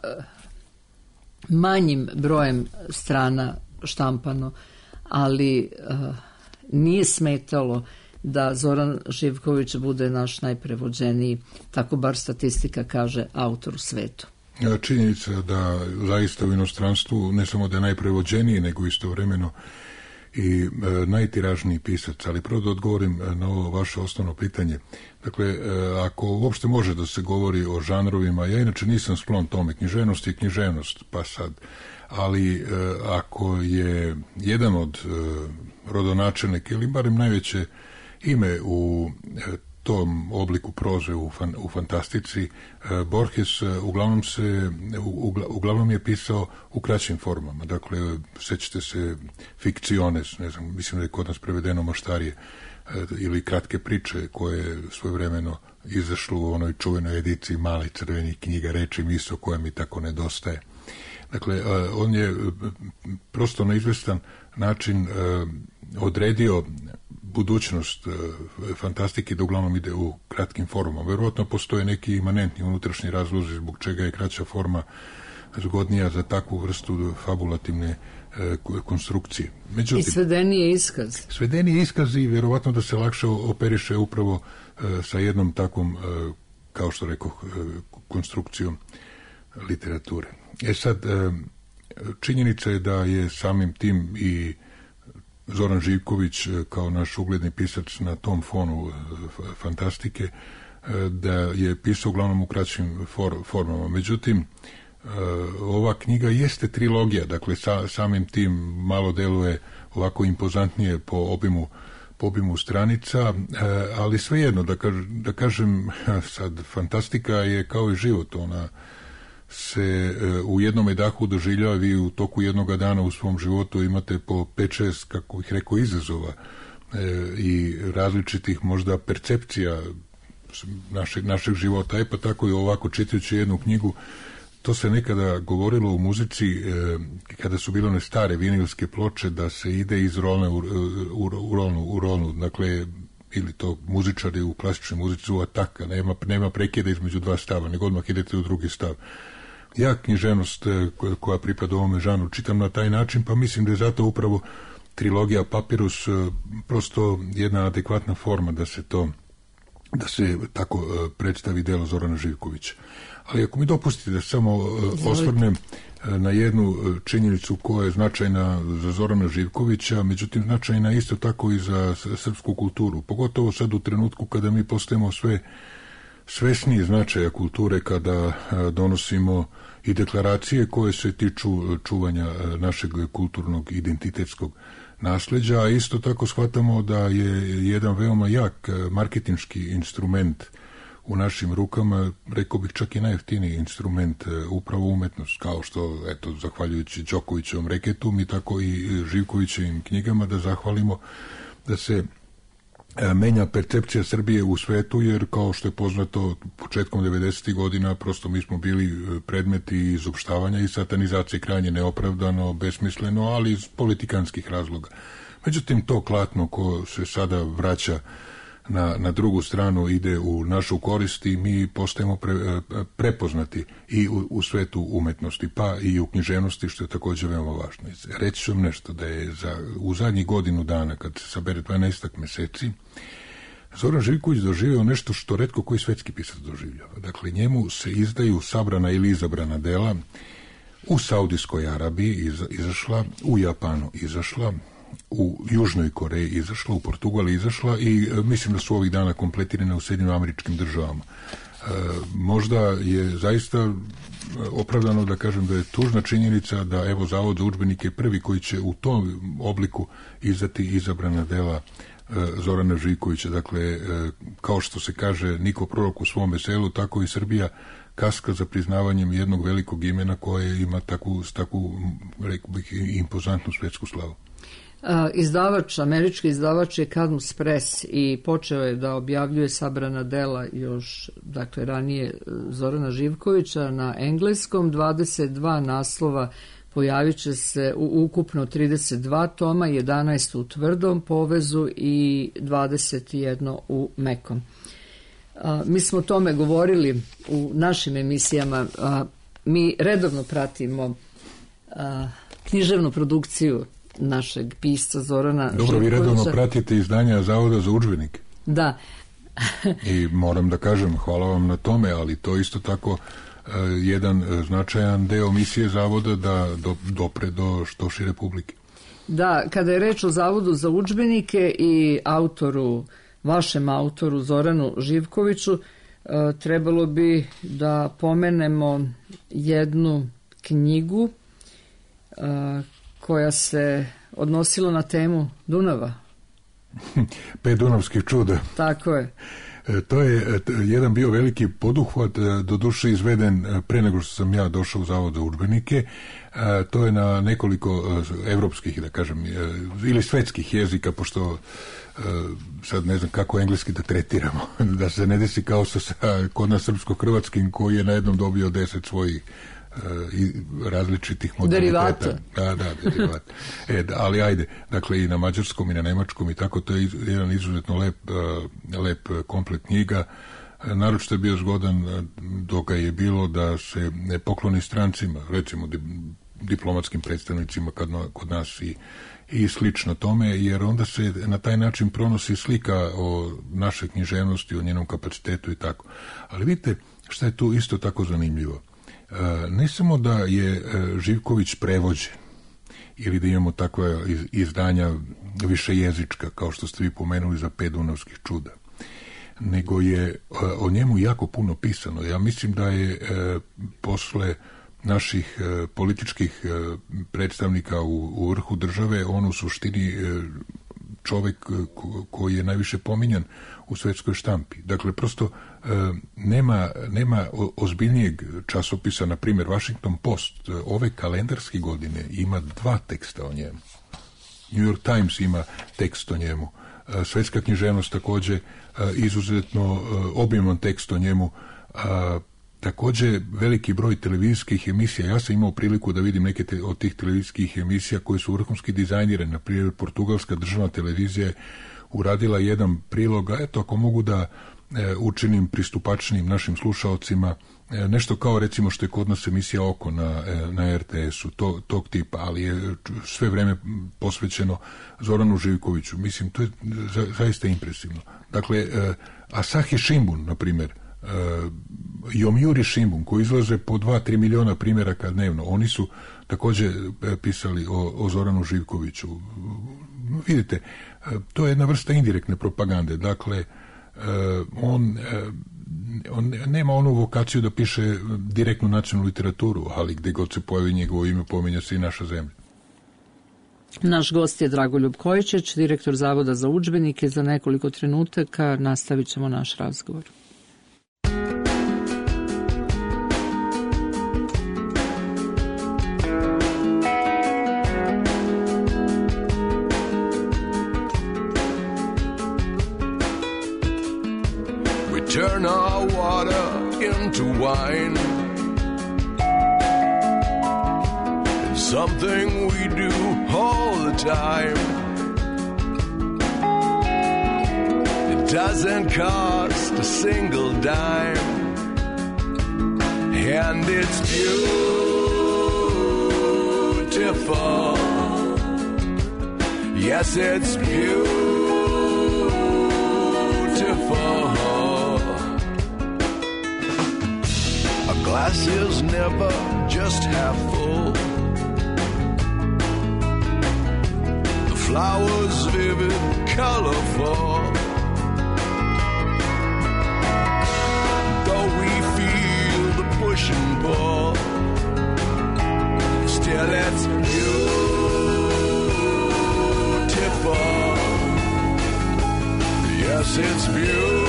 manjim brojem strana štampano, ali nije smetalo da Zoran Živković bude naš najprevođeniji, tako bar statistika kaže, autor u svetu. Činjenica da zaista u inostranstvu ne samo da je najprevođeniji, nego istovremeno i najtiražniji pisac. Ali prvo da odgovorim na ovo vaše osnovno pitanje. Dakle, ako uopšte može da se govori o žanrovima, ja inače nisam sklon tome, književnost je književnost, pa sad, ali ako je jedan od rodonačelnika ili barem najveće ime u tom obliku proze u fantastici, Borges uglavnom je pisao u kraćim formama. Dakle, sećate se fikciones, ne znam, mislim da je kod nas prevedeno maštarije, ili kratke priče koje je svojevremeno izašlo u onoj čuvenoj ediciji malih crvenih knjiga Reči misao koja mi tako nedostaje. Dakle, on je prosto na izvestan način odredio budućnost fantastike da uglavnom ide u kratkim formama. Verovatno postoje neki imanentni unutrašnji razlozi zbog čega je kraća forma zgodnija za takvu vrstu fabulativne konstrukcije. Međutim, i svedenije iskaz. Svedenije iskaz i vjerovatno da se lakše operiše upravo sa jednom takvom, kao što rekoh, konstrukcijom literature. Sad, činjenica je da je samim tim i Zoran Živković kao naš ugledni pisac na tom fonu fantastike, da je pisao uglavnom u kraćim formama. Međutim, ova knjiga jeste trilogija, dakle samim tim malo deluje ovako impozantnije po obimu stranica, ali svejedno, da kažem, sad fantastika je kao i život, ona se u jednom dahu doživljava, vi u toku jednoga dana u svom životu imate po 5-6, kako ih rekao, izazova i različitih možda percepcija našeg života. Pa tako i ovako, čitajući jednu knjigu, to se nekada govorilo u muzici, kada su bile one stare vinilske ploče, da se ide iz rolne u rolnu, dakle, ili to muzičari u klasičnoj muzici u ataka, nema prekida između dva stava, nego odmah idete u drugi stav. Ja književnost koja pripada ovome žanru čitam na taj način, pa mislim da je zato upravo trilogija Papirus prosto jedna adekvatna forma da se tako predstavi delo Zorana Živkovića. Ali ako mi dopustite da samo osvrnem na jednu činjenicu koja je značajna za Zorana Živkovića, međutim značajna isto tako i za srpsku kulturu, pogotovo sad u trenutku kada mi postajemo sve svesniji značaja kulture, kada donosimo i deklaracije koje se tiču čuvanja našeg kulturnog identitetskog nasleđa, a isto tako shvatamo da je jedan veoma jak marketinški instrument u našim rukama, rekao bih čak i najjeftiniji instrument, upravo umetnost, kao što, eto, zahvaljujući Đokovićevom reketu, mi tako i Živkovićevim knjigama da zahvalimo da se menja percepcija Srbije u svetu, jer kao što je poznato početkom 90. godina prosto mi smo bili predmeti izopštavanja i satanizacije, krajnje neopravdano, besmisleno, ali iz politikanskih razloga. Međutim, to klatno ko se sada vraća na drugu stranu ide u našu korist i mi postajemo prepoznati i u svetu umetnosti, pa i u književnosti, što je također veoma važno. Reći ću vam nešto, da je u zadnjih godinu dana, kad se sabere 12 meseci, Zoran Živković doživio nešto što retko koji svetski pisac doživljava. Dakle, njemu se izdaju sabrana ili izabrana dela u Saudijskoj Arabiji izašla, u Japanu izašla, u Južnoj Koreji izašla, u Portugali izašla i mislim da su ovih dana kompletirane u Sjedinjenim Američkim Državama. Možda je zaista opravdano da kažem da je tužna činjenica da evo Zavod za udžbenike prvi koji će u tom obliku izdati izabrana dela Zorana Živkovića. Dakle, kao što se kaže, niko prorok u svom veselu, tako i Srbija kaska za priznavanjem jednog velikog imena koje ima takvu rekao bih, impozantnu svetsku slavu. Američki izdavač je Cadmus Press i počeo je da objavljuje sabrana dela još, dakle, ranije Zorana Živkovića na engleskom. 22 naslova pojavit će se u ukupno 32 toma, 11 u tvrdom povezu i 21 u mekom. Mi smo o tome govorili u našim emisijama. Mi redovno pratimo književnu produkciju našeg pisca Zorana Živkovića. Dobro, vi redovno pratite izdanja Zavoda za udžbenike. Da. I moram da kažem, hvala vam na tome, ali to isto tako jedan značajan deo misije Zavoda da dopre do što šire publike. Da, kada je reč o Zavodu za udžbenike i vašem autoru Zoranu Živkoviću, trebalo bi da pomenemo jednu knjigu koja se odnosila na temu Dunava. 5 dunavskih čuda. Tako je. To je jedan bio veliki poduhvat, doduše izveden pre nego što sam ja došao u Zavod za udžbenike. To je na nekoliko evropskih, da kažem, ili svetskih jezika, pošto sad ne znam kako engleski da tretiramo, da se ne desi kao kod nas srpsko-hrvatskim, koji je na jednom dobio 10 svojih različitih modaliteta. Derivata. Ali ajde, dakle i na mađarskom i na nemačkom i tako, to je jedan izuzetno lep komplet knjiga Naročito je bio zgodan dok je bilo da se ne pokloni strancima, recimo diplomatskim predstavnicima kod nas i slično tome, jer onda se na taj način pronosi slika o našoj književnosti, o njenom kapacitetu i tako. Ali vidite šta je tu isto tako zanimljivo. Ne samo da je Živković prevođen ili da imamo takva izdanja višejezička, kao što ste vi pomenuli za 5 dunavskih čuda, nego je o njemu jako puno pisano. Ja mislim da je posle naših političkih predstavnika u vrhu države on u suštini čovek koji je najviše pominjan u svetskoj štampi. Dakle, prosto nema ozbiljnijeg časopisa, na primjer Washington Post ove kalendarske godine ima 2 teksta o njemu. New York Times ima tekst o njemu. Svetska književnost takođe izuzetno obiman tekst o njemu. Takođe veliki broj televizijskih emisija. Ja sam imao priliku da vidim neke od tih televizijskih emisija koje su vrhunski dizajnirane. Na primjer, Portugalska državna televizija je uradila jedan prilog, a eto, ako mogu da učinim pristupačnim našim slušaocima, nešto kao recimo što je kod nas emisija Oko na RTS-u, tog tipa, ali je sve vreme posvećeno Zoranu Živkoviću. Mislim, to je zaista impresivno. Dakle, Asahi Shimbun, na primjer, Yomiuri Shimbun, koji izlaze po 2-3 miliona primjeraka dnevno, oni su takođe pisali o Zoranu Živkoviću. Vidite, to je jedna vrsta indirektne propagande. Dakle, on nema onu vokaciju da piše direktnu nacionalnu literaturu, ali gde god se pojavi njegovo ime, pominja se i naša zemlja. Naš gost je Dragoljub Kojičić, direktor Zavoda za udžbenike. Za nekoliko trenutaka nastavit ćemo naš razgovor. Turn our water into wine. It's something we do all the time. It doesn't cost a single dime, and it's beautiful. Yes, it's beautiful. Glass is never just half full. The flowers vivid, colorful. Though we feel the push and pull, still it's beautiful. Yes, it's beautiful.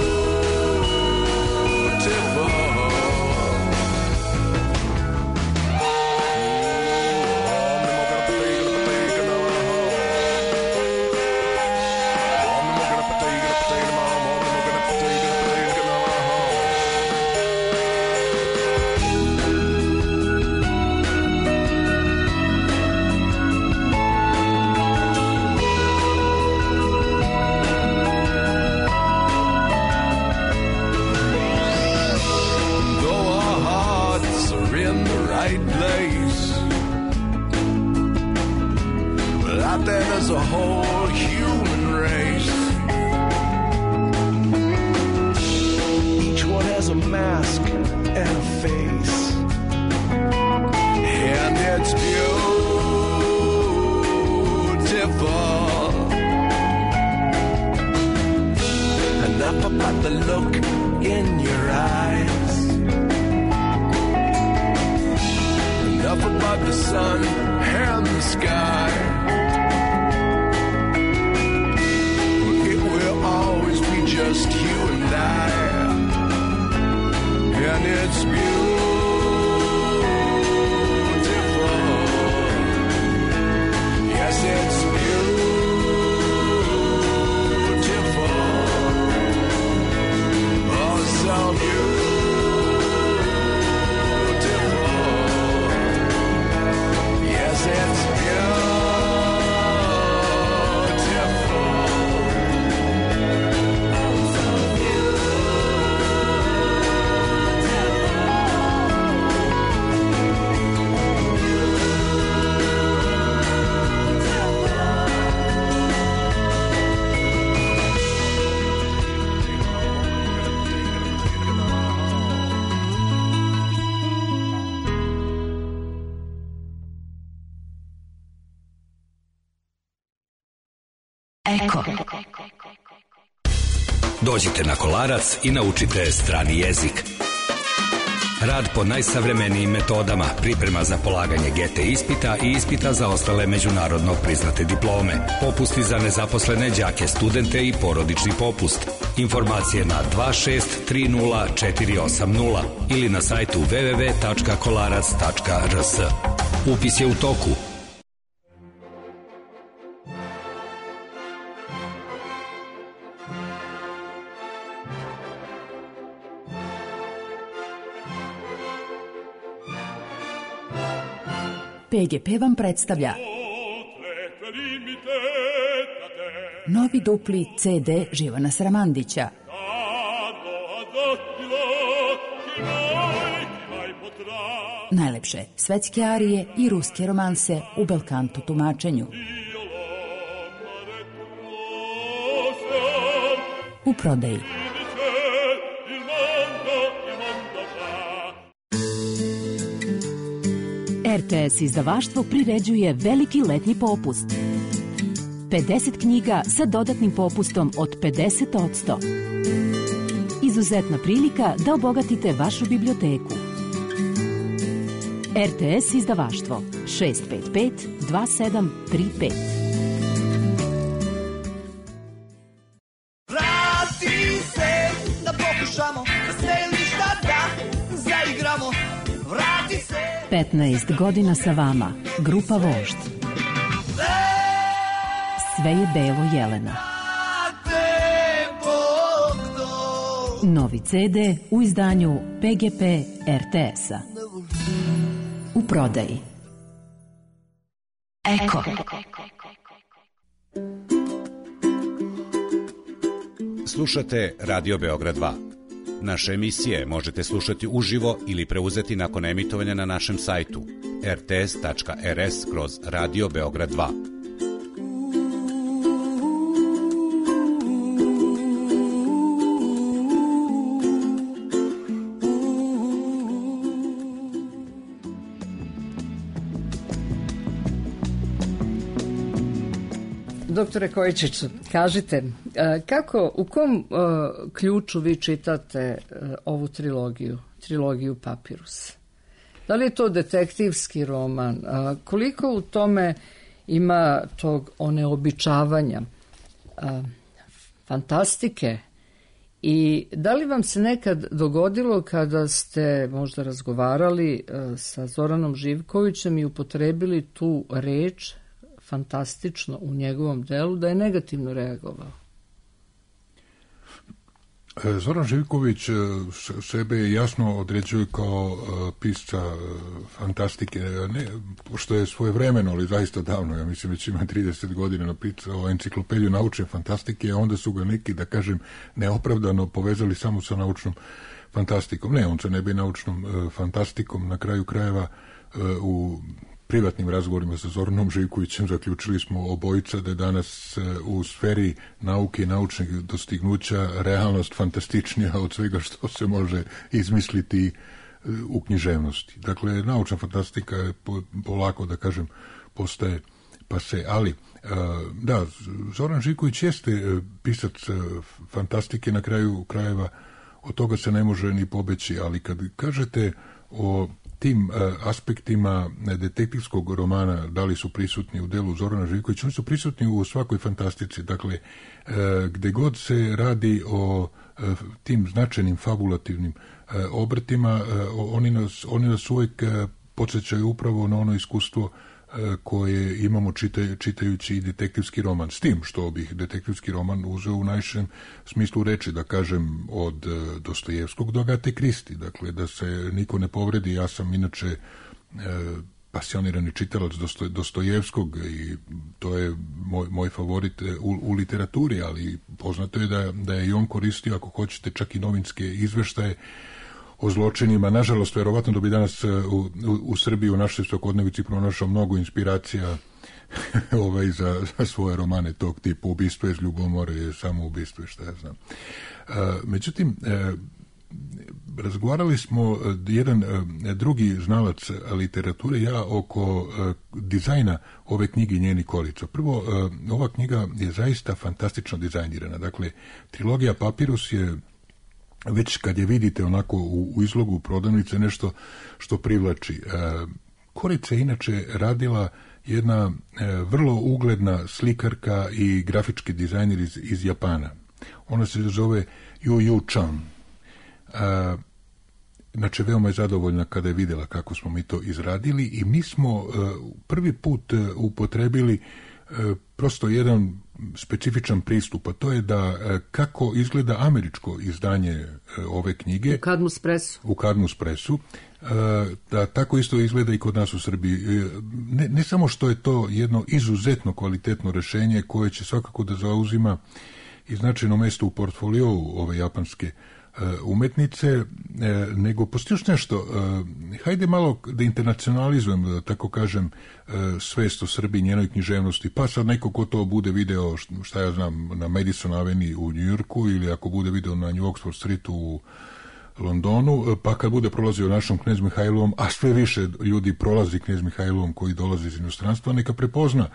There's a whole human race. Each one has a mask and a face, and it's beautiful. Enough about the look in your eyes, enough about the sun and the sky. Just you and I, and it's beautiful. Yes, it's beautiful. Oh, so beautiful. Yes, it's beautiful. Dođite na Kolarac i naučite strani jezik. Rad po najsavremenijim metodama, priprema za polaganje GT ispita i ispita za ostale međunarodno priznate diplome, popusti za nezaposlene đake, studente i porodični popust. Informacije na 2630480 ili na sajtu www.kolarac.rs. Upis je u toku. PGP vam predstavlja novi dupli CD Živana Sramandića. Najlepše svetske arije i ruske romanse u belkanto tumačenju. U prodaji. RTS izdavaštvo priređuje veliki letnji popust. 50 knjiga sa dodatnim popustom od 50%. Izuzetna prilika da obogatite vašu biblioteku. RTS izdavaštvo 655 2735. Vrati se da pokušamo, da stajališta da zaigramo. Vrati se. 15 godina sa vama, grupa Vožd. Sve je belo Jelena. Novi CD u izdanju PGP RTS-a. U prodaji. Eko. Slušate Radio Beograd 2. Naše emisije možete slušati uživo ili preuzeti nakon emitovanja na našem sajtu rts.rs/Radio Beograd 2. Doktore Kojičiću, kažite, u kom ključu vi čitate ovu trilogiju Papirus? Da li je to detektivski roman? Koliko u tome ima tog oneobičavanja, fantastike? I da li vam se nekad dogodilo kada ste možda razgovarali sa Zoranom Živkovićem i upotrebili tu reč fantastično u njegovom delu, da je negativno reagovao? Zoran Živković sebe jasno određuje kao pisca fantastike, ne, pošto je svojevremeno, ali zaista davno, ja mislim već ima 30 godina napisao enciklopediju naučne fantastike, a onda su ga neki, da kažem, neopravdano povezali samo sa naučnom fantastikom. Ne, on se ne bi naučnom fantastikom, na kraju krajeva u privatnim razgovorima sa Zoranom Živkovićem zaključili smo obojica da je danas u sferi nauke i naučnih dostignuća realnost fantastičnija od svega što se može izmisliti u književnosti. Dakle, naučna fantastika je polako, da kažem, postaje pase, ali da, Zoran Živković jeste pisac fantastike, na kraju krajeva od toga se ne može ni pobeći, ali kad kažete o tim aspektima detektivskog romana, da li su prisutni u delu Zorana Živkovića, oni su prisutni u svakoj fantastici. Dakle, gde god se radi o tim značajnim fabulativnim obrtima, oni nas uvijek podsjećaju upravo na ono iskustvo koje imamo čitajući i detektivski roman. S tim što bih detektivski roman uzeo u najširem smislu reči, da kažem, od Dostojevskog do Agate Kristi. Dakle, da se niko ne povredi. Ja sam inače pasionirani čitalac Dostojevskog i to je moj favorit u literaturi, ali poznato je da je i on koristio, ako hoćete, čak i novinske izveštaje o zločinima. Nažalost, verovatno da bi danas u Srbiji u našoj svakodnevici pronašao mnogo inspiracija za svoje romane tog tipa. Ubistvo iz ljubomore, samoubistvo, šta ja znam. Međutim, razgovarali smo jedan drugi znalac literature, ja, oko dizajna ove knjige Nje Nikolica. Prvo, ova knjiga je zaista fantastično dizajnirana. Dakle, trilogija Papirus je već kad je vidite onako u izlogu prodavnice nešto što privlači. Korica je inače radila jedna vrlo ugledna slikarka i grafički dizajner iz Japana. Ona se zove Yu Chan. Znači, veoma je zadovoljna kada je vidjela kako smo mi to izradili i mi smo prvi put upotrebili prosto jedan specifičan pristup, a to je da kako izgleda američko izdanje ove knjige u Cadmus Pressu, da tako isto izgleda i kod nas u Srbiji. Ne samo što je to jedno izuzetno kvalitetno rešenje koje će svakako da zauzima i značajno mesto u portfoliju ove japanske umetnice, nego postoji još nešto. Hajde malo da internacionalizujemo, da tako kažem, svest o Srbiji, njenoj književnosti, pa sad neko ko to bude video, šta ja znam, na Madison Avenue u New Yorku, ili ako bude video na New Oxford Streetu u Londonu, pa kad bude prolazio našom Knez Mihajlovom, a sve više ljudi prolazi Knez Mihajlovom koji dolazi iz inostranstva, neka prepozna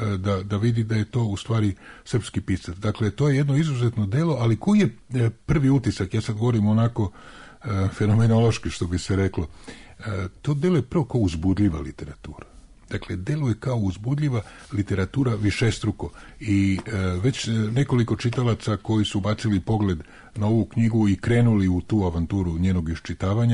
da vidi da je to u stvari srpski pisac. Dakle, to je jedno izuzetno delo, ali koji je prvi utisak, ja sad govorim onako fenomenološki, što bi se reklo, to delo je prvo kao uzbudljiva literatura. Dakle, deluje kao uzbudljiva literatura višestruko i već nekoliko čitalaca koji su bacili pogled na ovu knjigu i krenuli u tu avanturu njenog iščitavanja,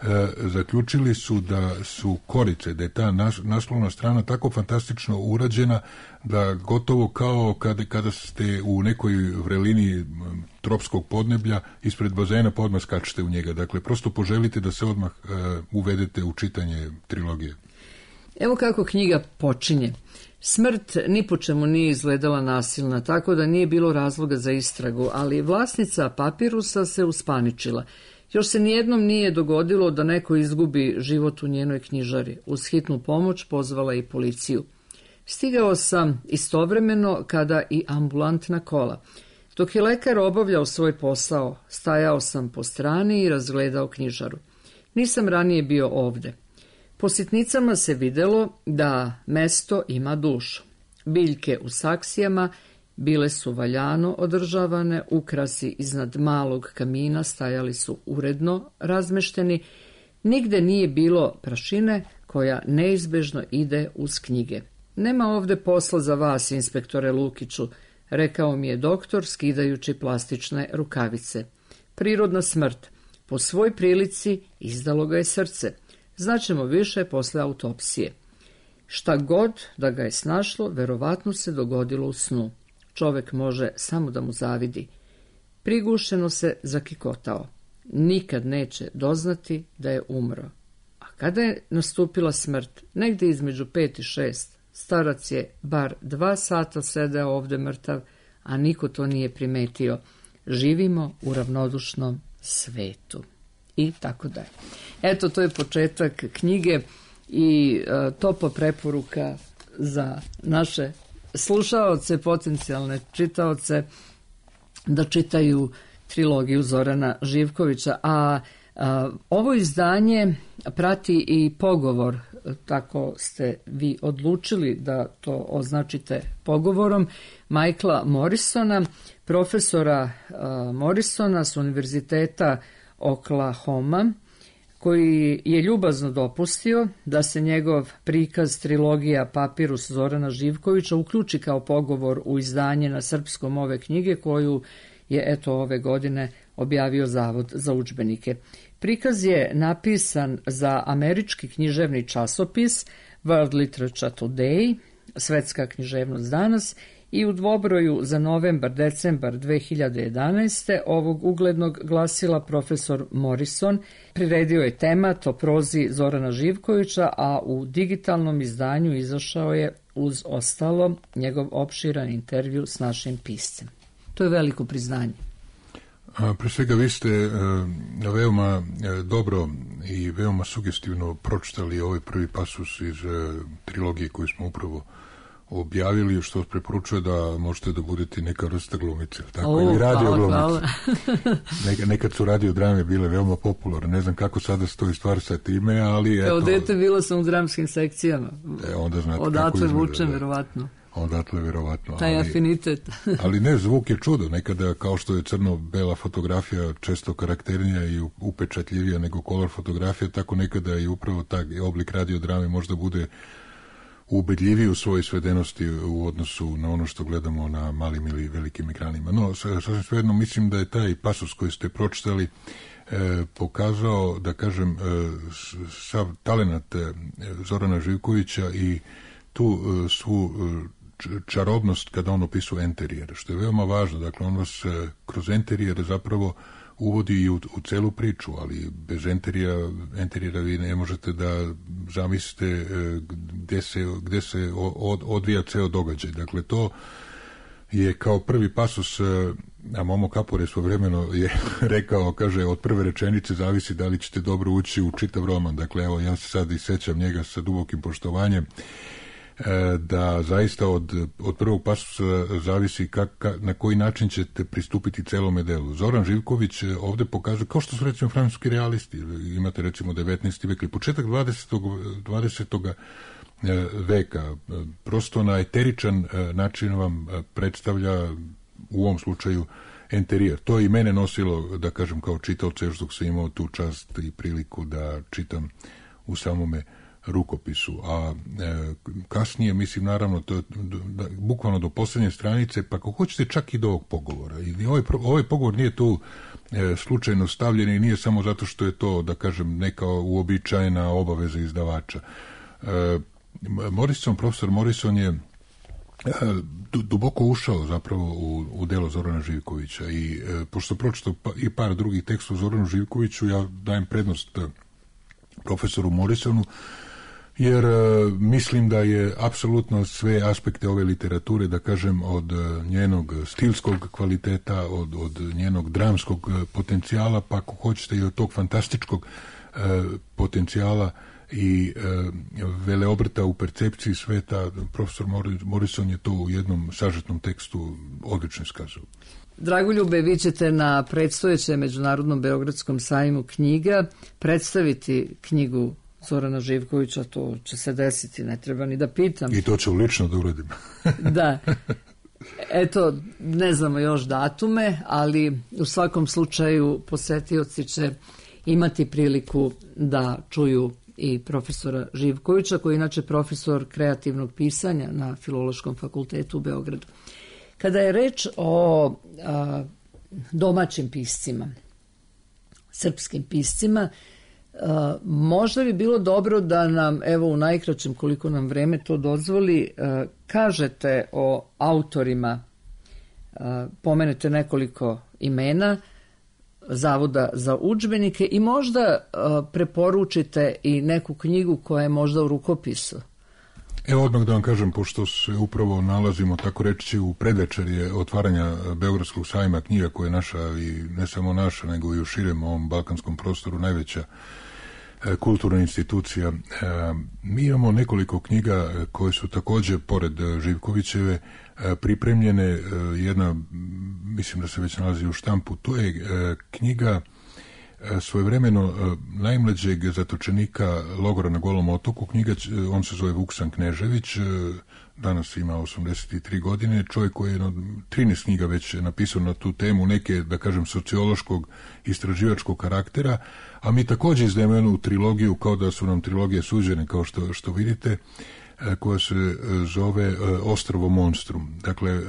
zaključili su da su korice, da je ta naslovna strana tako fantastično urađena da gotovo kao kada ste u nekoj vrelini tropskog podneblja ispred bazena pa odmah skačete u njega. Dakle, prosto poželite da se odmah uvedete u čitanje trilogije. Evo kako knjiga počinje. Smrt ni po čemu nije izgledala nasilna, tako da nije bilo razloga za istragu, ali vlasnica Papirusa se uspaničila. Još se nijednom nije dogodilo da neko izgubi život u njenoj knjižari. Uz hitnu pomoć pozvala i policiju. Stigao sam istovremeno kada i ambulantna kola. Dok je lekar obavljao svoj posao, stajao sam po strani i razgledao knjižaru. Nisam ranije bio ovde. Po sitnicama se videlo da mesto ima dušu. Biljke u saksijama bile su valjano održavane, ukrasi iznad malog kamina stajali su uredno razmešteni, nigde nije bilo prašine koja neizbežno ide uz knjige. Nema ovde posla za vas, inspektore Lukiću, rekao mi je doktor skidajući plastične rukavice. Prirodna smrt. Po svoj prilici izdalo ga je srce. Znaćemo više posle autopsije. Šta god da ga je snašlo, verovatno se dogodilo u snu. Čovek može samo da mu zavidi. Prigušeno se zakikotao. Nikad neće doznati da je umro. A kada je nastupila smrt, negde između 5 i 6, starac je bar 2 sata sedeo ovde mrtav, a niko to nije primetio. Živimo u ravnodušnom svetu. I tako dalje. Eto, to je početak knjige i topla preporuka za naše slušaoce, potencijalne čitaoce, da čitaju trilogiju Zorana Živkovića. A ovo izdanje prati i pogovor, tako ste vi odlučili da to označite pogovorom, Michaela Morrisona, profesora Morrisona s Univerziteta Oklahoma, koji je ljubazno dopustio da se njegov prikaz trilogija Papirus Zorana Živkovića uključi kao pogovor u izdanje na srpskom ove knjige koju je eto ove godine objavio Zavod za udžbenike. Prikaz je napisan za američki književni časopis World Literature Today, Svetska književnost danas, i u dvobroju za novembar-decembar 2011. ovog uglednog glasila profesor Morrison priredio je temat o prozi Zorana Živkovića, a u digitalnom izdanju izašao je uz ostalo njegov opširan intervju s našim piscem. To je veliko priznanje. Pre svega vi ste veoma dobro i veoma sugestivno pročitali ovaj prvi pasus iz trilogije koju smo upravo objavili, što preporučuje da možete da budete neka vrsta glumice. Tako, ili radio glumice. Nekad su radio drame bile veoma popularne, ne znam kako sada stoji stvar sa time, ali eto... dete bila sam u dramskim sekcijama. Onda znate odatle vučem, verovatno. Odatle, verovatno. Taj afinitet. Ali ne, zvuk je čudo. Nekada, kao što je crno-bela fotografija često karakternija i upečatljivija nego kolor fotografija, tako nekada i upravo taj oblik radiodrame možda bude ubedljiviji u svojoj svedenosti u odnosu na ono što gledamo na malim ili velikim ekranima. No, sasvim svejedno, mislim da je taj pasus koji ste pročitali pokazao, da kažem, sav talenat Zorana Živkovića i tu svu čarobnost kada on opisuje enterijer, što je veoma važno. Dakle, on vas kroz enterijer zapravo uvodi i u celu priču, ali bez enterijera vi ne možete da zamislite gde se odvija ceo događaj. Dakle, to je kao prvi pasus, a Momo Kapore svojevremeno je rekao, kaže, od prve rečenice zavisi da li ćete dobro ući u čitav roman. Dakle, evo, ja se sad i sećam njega sa dubokim poštovanjem, da zaista od prvog pasusa zavisi na koji način ćete pristupiti celome delu. Zoran Živković ovde pokazuje, kao što su recimo francuski realisti, imate recimo 19. vek ili početak 20. veka, prosto na eteričan način vam predstavlja u ovom slučaju enterijer. To je i mene nosilo, da kažem, kao čitaoce, još dok sam imao tu čast i priliku da čitam u samome rukopisu, a kasnije, mislim, naravno, bukvalno do posljednje stranice, pa ako hoćete čak i do ovog pogovora. I ovaj pogovor nije tu slučajno stavljen i nije samo zato što je to, da kažem, neka uobičajena obaveza izdavača. Profesor Morrison je duboko ušao zapravo u delo Zorana Živkovića i pošto pročitao i par drugih tekstova Zoranu Živkoviću, ja dajem prednost profesoru Morrisonu, jer mislim da je apsolutno sve aspekte ove literature, da kažem, od njenog stilskog kvaliteta, od njenog dramskog potencijala, pa ako hoćete i od tog fantastičkog potencijala i veleobrta u percepciji sveta, profesor Morrison je to u jednom sažetnom tekstu odlično iskazao. Dragoljube, vi ćete na predstojećem Međunarodnom Beogradskom sajmu knjiga predstaviti knjigu Zorana Živkovića, to će se desiti, ne treba ni da pitam. I to ću lično da uradim. Da. Eto, ne znamo još datume, ali u svakom slučaju posetioci će imati priliku da čuju i profesora Živkovića, koji je inače profesor kreativnog pisanja na Filološkom fakultetu u Beogradu. Kada je reč o domaćim piscima, srpskim piscima, možda bi bilo dobro da nam, evo u najkraćem koliko nam vreme to dozvoli, kažete o autorima, pomenete nekoliko imena Zavoda za udžbenike i možda preporučite i neku knjigu koja je možda u rukopisu. Evo odmah da vam kažem, pošto se upravo nalazimo, tako reći, u predvečerje otvaranja Beogradskog sajma knjiga, koja je naša i ne samo naša, nego i u širem ovom balkanskom prostoru najveća kulturna institucija. Mi imamo nekoliko knjiga koje su također, pored Živkovićeve, pripremljene. Jedna, mislim da se već nalazi u štampu, to je knjiga svojevremeno najmlađeg zatočenika logora na Golom otoku. Knjiga, on se zove Vuksan Knežević, danas ima 83 godine, čovjek koji je 13 knjiga već napisao na tu temu, neke, da kažem, sociološkog, istraživačkog karaktera, a mi također izdajemo jednu trilogiju, kao da su nam trilogije suđene, kao što vidite, koja se zove Ostrvo monstrum. Dakle,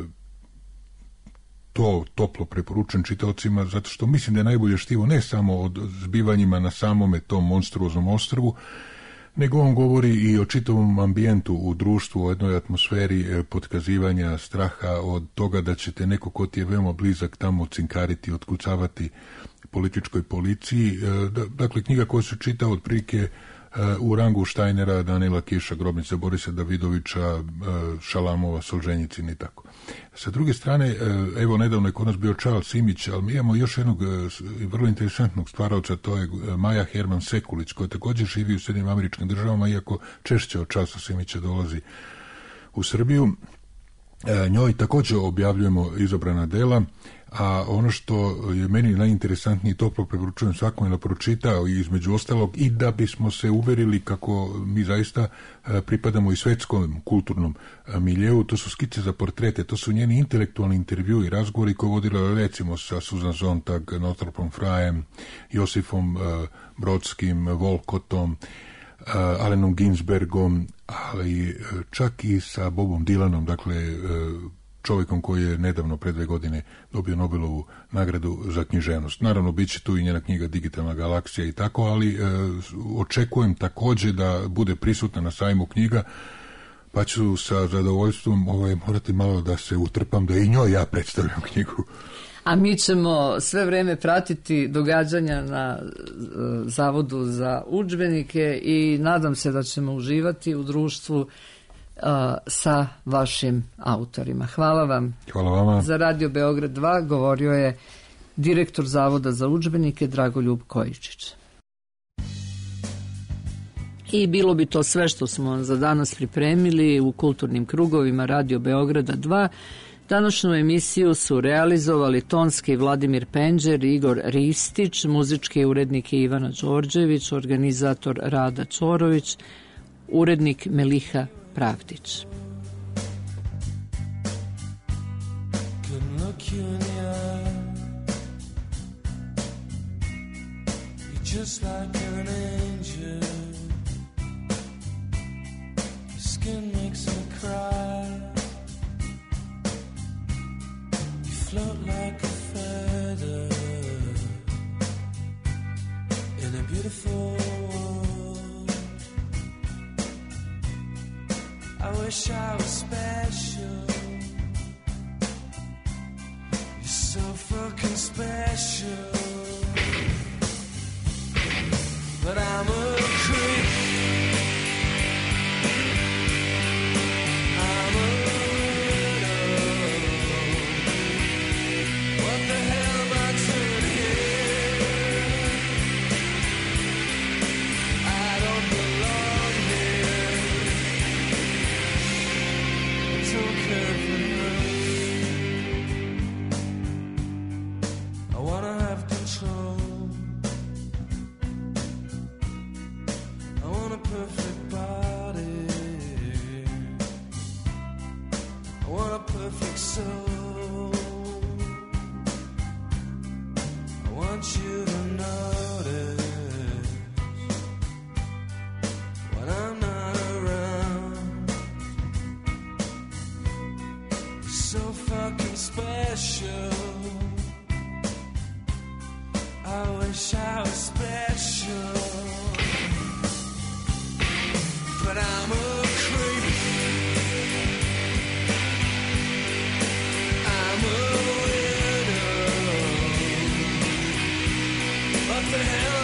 to toplo preporučujem čitaocima, zato što mislim da je najbolje štivo ne samo o zbivanjima na samome tom monstruoznom ostrvu, nego on govori i o čitavom ambijentu u društvu, o jednoj atmosferi potkazivanja, straha od toga da ćete neko ko ti je veoma blizak tamo cinkariti, otkucavati političkoj policiji. Dakle, knjiga koja se čita otprilike u rangu Štajnera, Danila Kiša, Grobnice Borisa Davidovića, Šalamova, Solženjicin i tako. Sa druge strane, evo, nedavno je kod nas bio Charles Simić, ali mi imamo još jednog vrlo interesantnog stvaraoca, to je Maja Herman Sekulić, koja također živi u Sjedinjenim Američkim Državama, iako češće od Charlesa Simića dolazi u Srbiju. Njoj također objavljujemo izabrana dela, a ono što je meni najinteresantnije, toplo preporučujem svakome da pročita, između ostalog, i da bismo se uverili kako mi zaista pripadamo i svetskom kulturnom miljeu, to su skice za portrete, to su njeni intelektualni intervjui i razgovori koje vodila recimo sa Susan Sontag, Northropom Fryeem, Josifom Brodskim, Volkottom, Allenom Ginsbergom, ali čak i sa Bobom Dylanom, dakle čovjekom koji je nedavno, pre 2 godine, dobio Nobelovu nagradu za književnost. Naravno, bit će tu i njena knjiga Digitalna galaksija i tako, ali očekujem također da bude prisutna na sajmu knjiga, pa ću sa zadovoljstvom morati malo da se utrpam da i njoj ja predstavljam knjigu. A mi ćemo sve vreme pratiti događanja na Zavodu za udžbenike i nadam se da ćemo uživati u društvu sa vašim autorima. Hvala vam. Hvala vama. Za Radio Beograd 2 govorio je direktor Zavoda za udžbenike Dragoljub Kojičić. I bilo bi to sve što smo za danas pripremili u kulturnim krugovima Radio Beograda 2. Današnju emisiju su realizovali tonski Vladimir Penđer i Igor Ristić, muzički urednik je Ivana Đorđević, organizator Rada Čorović, urednik Meliha Pravdić. Float like a feather in a beautiful world. I wish I was special. You're so fucking special. But I'm a creep. What the hell?